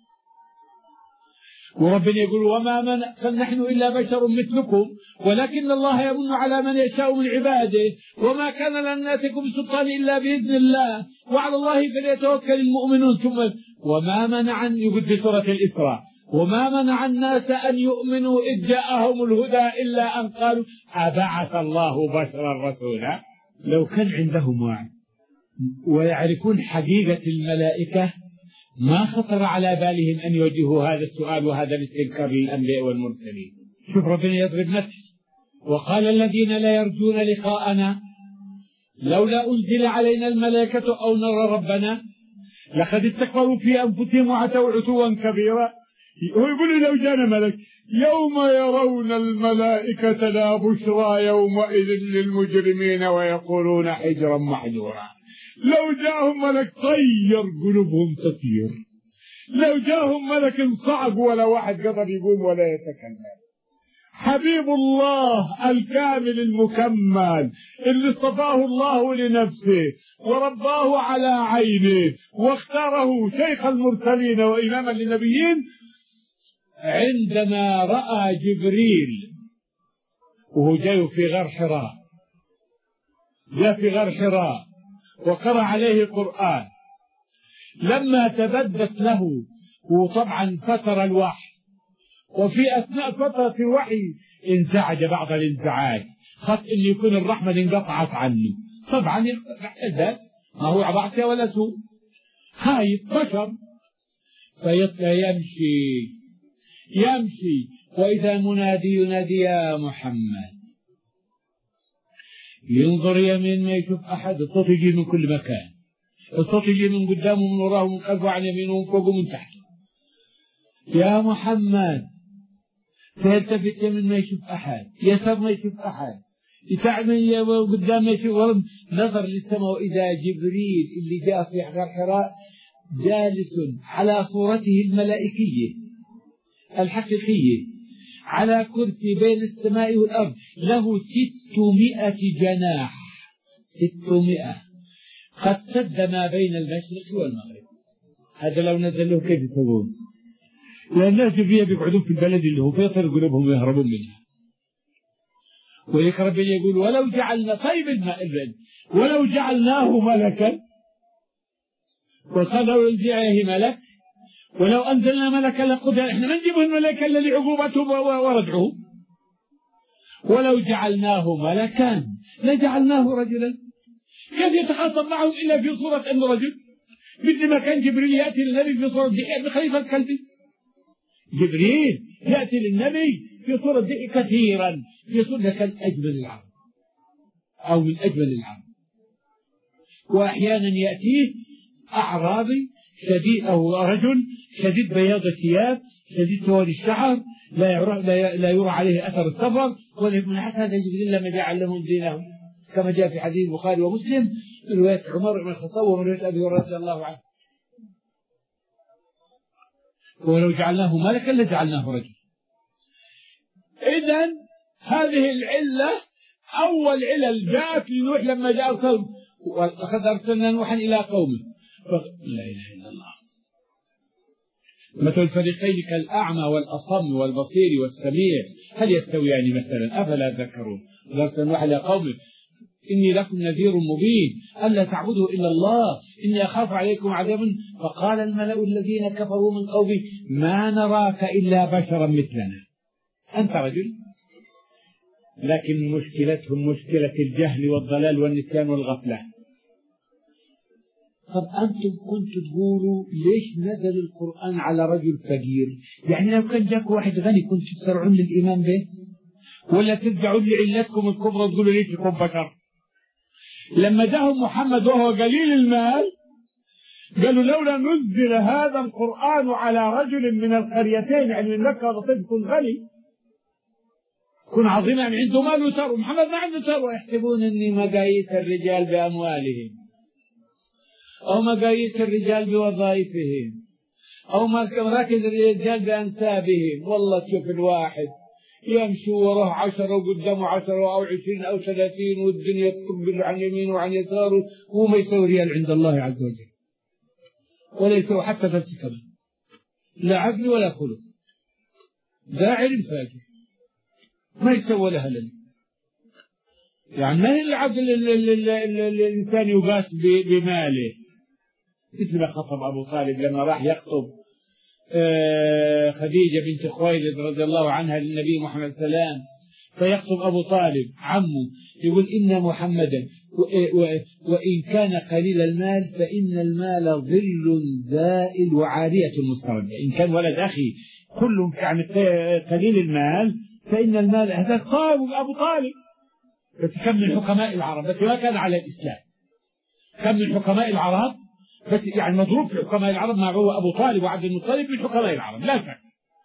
وربنا يقول وما من نحن إلا بشر مثلكم ولكن الله يمن على من يشاء من عباده وما كان لنا نأتيكم بسلطان إلا بإذن الله وعلى الله فليتوكل المؤمنون. ثم وما منع، يقول في سورة الإسراء وما منع الناس أن يؤمنوا إذ جاءهم الهدى إلا أن قالوا أبعث الله بشرا رسولا. لو كان عندهم وعي ويعرفون حقيقة الملائكة ما خطر على بالهم أن يوجهوا هذا السؤال وهذا الاستنكار للأنبياء والمرسلين. شوف ربنا يضرب نفسه وقال الذين لا يرجون لقاءنا لولا أنزل علينا الملائكة أو نرى ربنا لقد استكبروا في أنفسهم وعتوا عتوا كبيرا. هو يقول لو جانا ملك يوم يرون الملائكة لا بشرى يومئذ للمجرمين ويقولون حجرا محجورا. لو جاءهم ملك طير قلوبهم تطير، لو جاءهم ملك انصعب ولا واحد قدر يقوم ولا يتكلم. حبيب الله الكامل المكمل اللي اصطفاه الله لنفسه ورباه على عينه واختاره شيخ المرسلين وإماما للنبيين، عندما رأى جبريل وهو جاي في غار حراء، جاء في غار حراء وقرأ عليه القرآن، لما تبدت له وطبعا فتر الوحي، وفي أثناء فترة الوحي انزعج بعض الانزعاج، خاف أن يكون الرحمة انقطعت عنه. طبعا ده ما هو عبعثة ولا سوء، خايف بشر، فيطلع يمشي وإذا منادي ينادي يا محمد، ينظر يمين ما يشوف أحد، الصوت يجي من كل مكان، الصوت يجي من قدامه ومن وراه ومن خلفه وعن يمينه ومن فوقه ومن تحت، يا محمد. فيلتفت يمين ما يشوف أحد، يسار ما يشوف أحد، يتعمل قدام ما يشوف، نظر للسماء وإذا جبريل اللي جاء في غار حراء جالس على صورته الملائكية الحقيقية على كرسي بين السماء والأرض، له 600 جناح، 600 قد سد ما بين المشرق والمغرب. هذا لو نزل له كيف يسوون؟ لأن الناس فيها بيقعدون في البلد اللي هو فيطر قلوبهم ويهربون منها. ولذلك ربنا يقول ولو جعلنا طيب الماء البلد ولو جعلناه ملكا، وقال لو ينزل عليه ملك، ولو أنزلنا ملكا لقضي، احنا ما نجيبه الملك الا لعقوبته وردعه، ولو جعلناه ملكا لجعلناه رجلا. كيف يتخاطب معهم إلا في صورة أنه رجل؟ مثل ما كان جبريل يأتي للنبي في صورة دحية بخليفة الكلب. جبريل يأتي للنبي في صورة دحية كثيرا، في صورة كان أجمل العرب أو من أجمل العرب، وأحيانا يأتيه أعرابي شديد أو رجل شديد بياض الثياب شديد سواد الشعر لا يرى عليه أثر السفر، ومن هذا جبريل لما جعل لهم دينهم كما جاء في حديث البخاري ومسلم من رواية عمر بن الخطاب ومن رواية أبي هريرة رضي الله عنه. ولو جعلناه ملكا لجعلناه رجلا. إذن هذه العلة أول علل جاءت لنوح لما جاء القوم، وأخذ أرسلنا نوحا إلى قومه لا إله إلا الله. مثل الفريقين كالأعمى والأصم والبصير والسميع هل يستويان مثلا؟ أفلا تذكرون. أرسلنا نوحا إلى قومه إني لكم نذير مبين ألا تعبدوا إلا الله إني أخاف عليكم عذابا. فقال الملأ الذين كفروا من قومه ما نراك إلا بشرا مثلنا أنت رجل. لكن مشكلتهم مشكلة الجهل والضلال والنسيان والغفلة. طب أنتم كنتوا تقولوا ليش نزل القرآن على رجل فقير؟ يعني لو كان جاك واحد غني كنتوا تسرعون للإيمان به، ولا ترجعون لعلتكم الكبرى تقولوا ليش يكون بشر؟ لما جاءهم محمد وهو قليل المال قالوا لولا نزل هذا القرآن على رجل من القريتين، يعني من مكة وغطيف يكون غني يكون عظيم، يعني عنده مال وثروة. محمد ما عنده ثروة. يحسبون أني مقاييس الرجال بأموالهم أو مقاييس الرجال بوظائفهم أو مراكز الرجال بأنسابهم. والله تشوف الواحد يمشي وراه 10 وقدامه 10 أو 20 أو 30 والدنيا تطبل عن يمينه وعن يساره وهو ما يسوي ريال عند الله عز وجل، ولا يسوي حتى نفسه كمان، لا عقل ولا خلق. ذا علم فاجر ما يسوي لها لنا. يعني ما هي العقل الإنسان يقاس بماله. مثل ما خطب أبو طالب لما راح يخطب خديجة بنت خويلد رضي الله عنها للنبي محمد صلى الله عليه وسلم، فيخطب أبو طالب عمه يقول إن محمدا وإن كان قليل المال فإن المال ظل زائل وعارية مستردة. إن كان ولد أخي كلهم يعني قليل المال فإن المال هذا طالب أبو طالب. بس كم من حكماء العرب، بس ما كان على الإسلام، كم من حكماء العرب بس يعني مضروب في حكماء العرب ما هو أبو طالب وعبد المطلب من حكماء العرب لا شك.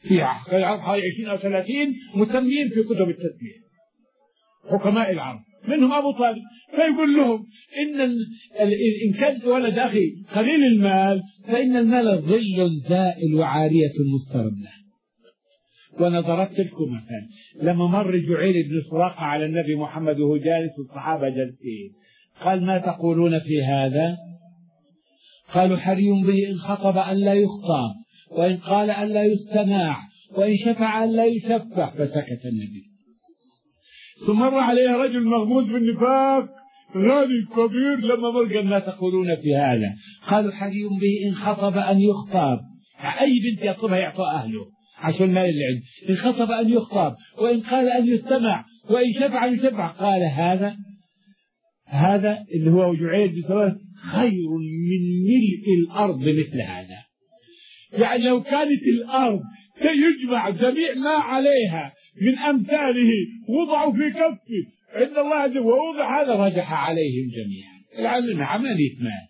فيها حوالي 20 أو 30 مسمين في كتب التسمية، حكماء العرب منهم أبو طالب. فيقول لهم إن كان ولد أخي قليل المال فإن المال ظل زائل وعارية مستردة. وأنا ضربت لكم مثلا لما مر جعيل بن سراقة على النبي محمد وهو جالس والصحابة جالسين، قال: ما تقولون في هذا؟ قالوا: حري به إن خطب أن لا يخطب، وإن قال أن لا يستمع، وإن شفع أن لا يشفع. فسكت النبي. ثم مر عليه رجل مغموس بالنفاق غني كبير، لما مر قال: ما تقولون في هذا؟ قالوا: حري به إن خطب أن يخطب، أي بنت يطلبها يعطى أهله عشان المال اللي عنده، إن خطب أن يخطب، وإن قال أن يستمع، وإن شفع أن يشفع. قال: هذا اللي هو جعيل بن سراقة خير من ملء الأرض مثل هذا. يعني لو كانت الأرض سيجمع جميع ما عليها من أمثاله وضعوا في كفه عند الله عز وجل ووضع هذا رجح عليهم جميعا. العمل عملية مال،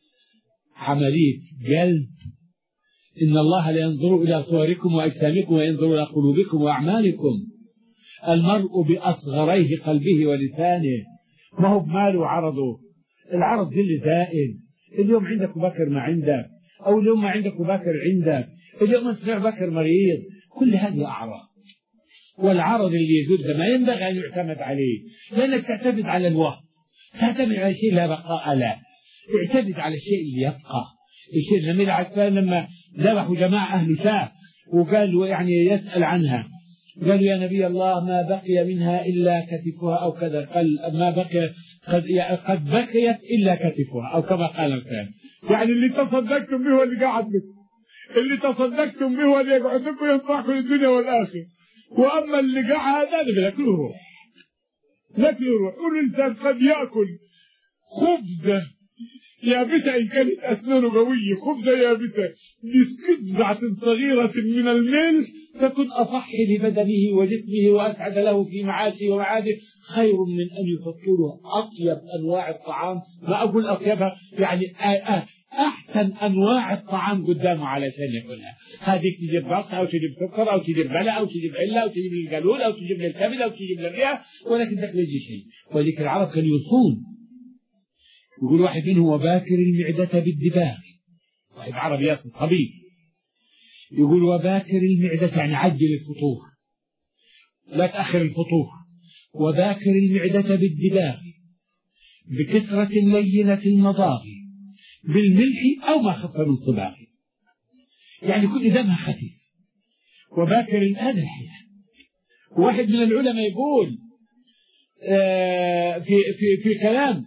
عملية قلب. إن الله لا ينظر إلى صوركم وأجسامكم وينظر إلى قلوبكم وأعمالكم. المرء بأصغريه قلبه ولسانه، ما هو بماله وعرضه. العرض ذل زائل، اليوم عندك وبكر ما عندك، أو اليوم ما عندك وبكر عندك، اليوم تسمع بكر مريض. كل هذه أعراض، والعرض اللي يزول ما ينبغي أن يعتمد عليه، لأنك تعتمد على الوهم، تعتمد على شيء لا بقاء له، اعتمد على الشيء اللي يبقى. الشيء النبي العسفان لما ذبحوا جماعة أهل شاه وقال يعني يسأل عنها، قالوا: يا نبي الله ما بقي منها إلا كتفها أو كذا. قال: ما بقي قد بقيت إلا كتفها، أو كما قال الكلام. يعني اللي تصدقتم به واللي قاعد لكم، اللي تصدقتم به واللي يقعد لكم ينفعكم الدنيا والآخرة. وأما اللي قاعد هذا بياكله روح، ناكله روح. والإنسان قد يأكل خبزة يابسة إن كانت أسنانه قوية، خبزة يابسة بقطعة صغيرة من الملح تكون أصح لبدنه وجسمه وأسعد له في معاشه ومعاده، خير من أن يحطوا له أطيب أنواع الطعام. ما أقول أطيبها يعني أحسن أنواع الطعام قدامه علشان يأكلها. هذيك تجيب بط أو تجيب سكر أو تجيب بلة أو تجيب علة أو تجيب القلول أو تجيب الكبد أو تجيب الرئة، ولكن دخل يجي شيء. ولكن العرب كانوا يصون. يقول واحد منهم: وباكر المعدة بالدباغ. واحد عربي ياسر طبيب يقول: وباكر المعدة يعني عجل الفطور، لا تأخر الفطور. وباكر المعدة بالدباغ بكسرة لينة المضاغ بالملح أو ما خف من صباغ. يعني كل دمها خفيف. وباكر هذا الحياة. واحد من العلماء يقول في كلام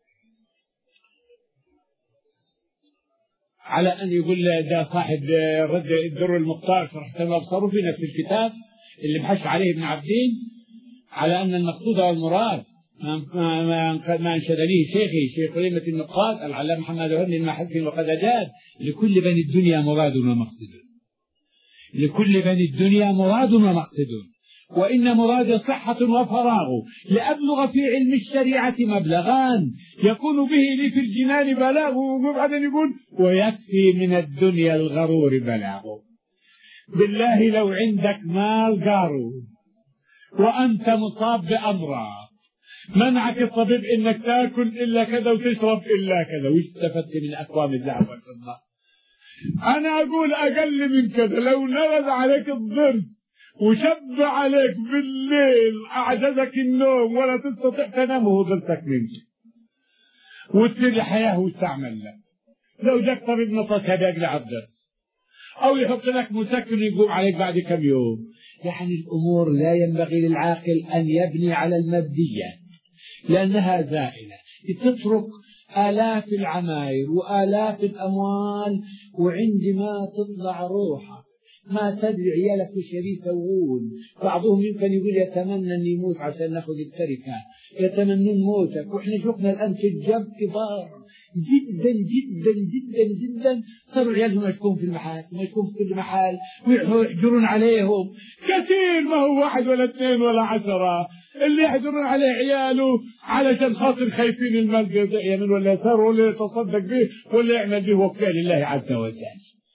على أن يقول ده صاحب رد الدر المختار شرح الأبصار في نفس الكتاب اللي بحث عليه ابن عبدين، على أن المقصود والمراد ما أنشدنيه شيخي شيخ كلمة النقاد العلامة محمد هن المحسن وقد أجاد: لكل بني الدنيا مراد ومقصد، لكل بني الدنيا مراد ومقصد، وإن مراد صحة وفراغ، لأبلغ في علم الشريعة مبلغان يكون به لي في الجنان بلاغ. وبعدين يقول: ويكفي من الدنيا الغرور بلاغ. بالله لو عندك مال قارون وأنت مصاب بأمراض، منعك الطبيب إنك تأكل إلا كذا وتشرب إلا كذا، واستفدت من أكوام الذهب والفضة؟ أنا أقول أقل من كذا، لو نرد عليك الضرب وشب عليك بالليل أعجزك النوم ولا تستطيع تنام وضرتك منك وتبتدي حياة واستعمل لك، لو جاك طبيب نطق هذا يقلع الدرس أو يحط لك مسكن يقوم عليك بعد كم يوم. يعني الأمور لا ينبغي للعاقل أن يبني على المادية لأنها زائلة. تترك آلاف العماير وآلاف الأموال وعندما تطلع روحك ما تدري عيالك وش يسوون. بعضهم يمكن يقول: يتمنى أن يموت عشان ناخذ التركة، يتمنون موتك. وإحنا شفنا الآن تجار كبار جدا جدا جدا جدا صاروا عيالهم يشكون في المحال ويشكون في كل محل ويحجرون عليهم كثير، ما هو واحد ولا اثنين ولا 10 اللي يحجرون عليه عياله علشان خاطر خايفين المال يضيع يمين ولا يسار ولا يتصدق به ولا يعمل به وكيل لله عز وجل.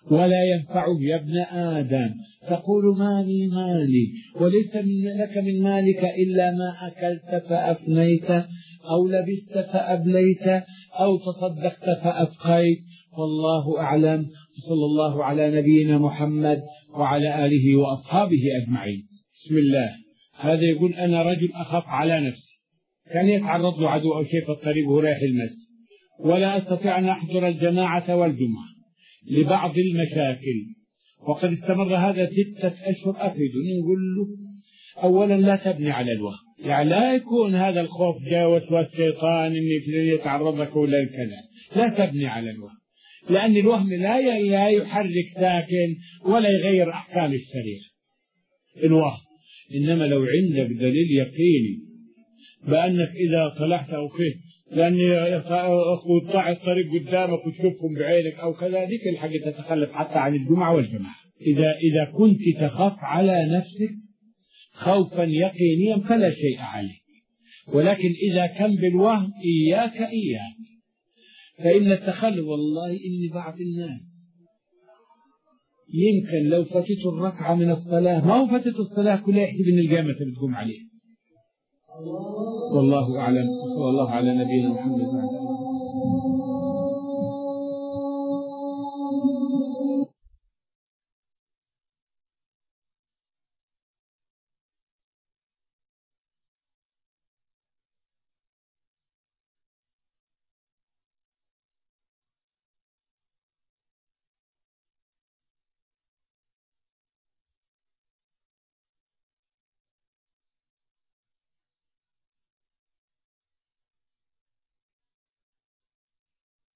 ولا ينفعه. يا ابن آدم تقول مالي مالي وليس لك من مالك إلا ما أكلت فأفنيت أو لبست فأبليت أو تصدقت فأبقيت. والله أعلم. صلى الله على نبينا محمد وعلى آله وأصحابه أجمعين. بسم الله. هذا يقول أنا رجل أخاف على نفسي، كان يتعرض له عدو أو شيء في الطريق وهو رايح المسجد، ولا أستطيع أن أحضر الجماعة والجمعة لبعض المشاكل، وقد استمر هذا 6 أشهر. أفيدني. نقول له أولا لا تبني على الوهم، يعني لا يكون هذا الخوف جاء وسوسة الشيطان إنك يتعرض لك ولا الكلام، لا تبني على الوهم، لأن الوهم لا يحرك ساكن ولا يغير أحكام الشريعة الوهم. إنما لو عندك دليل يقيني بأنك إذا طلعت أو خير لأن قطاع الطريق قدامك وتشوفهم بعينك أو كذا، ذيك الحاجة تتخلف حتى عن الجمعة والجماعة. إذا كنت تخاف على نفسك خوفا يقينيا فلا شيء عليك، ولكن إذا كان بالوهم إياك فإن التخلف. والله إن بعض الناس يمكن لو فاتته الركعة من الصلاة، ما هو فاتته الصلاة كلها، يحسب إن القيامة بتقوم عليه. والله أعلم. وصلى الله على نبينا محمد.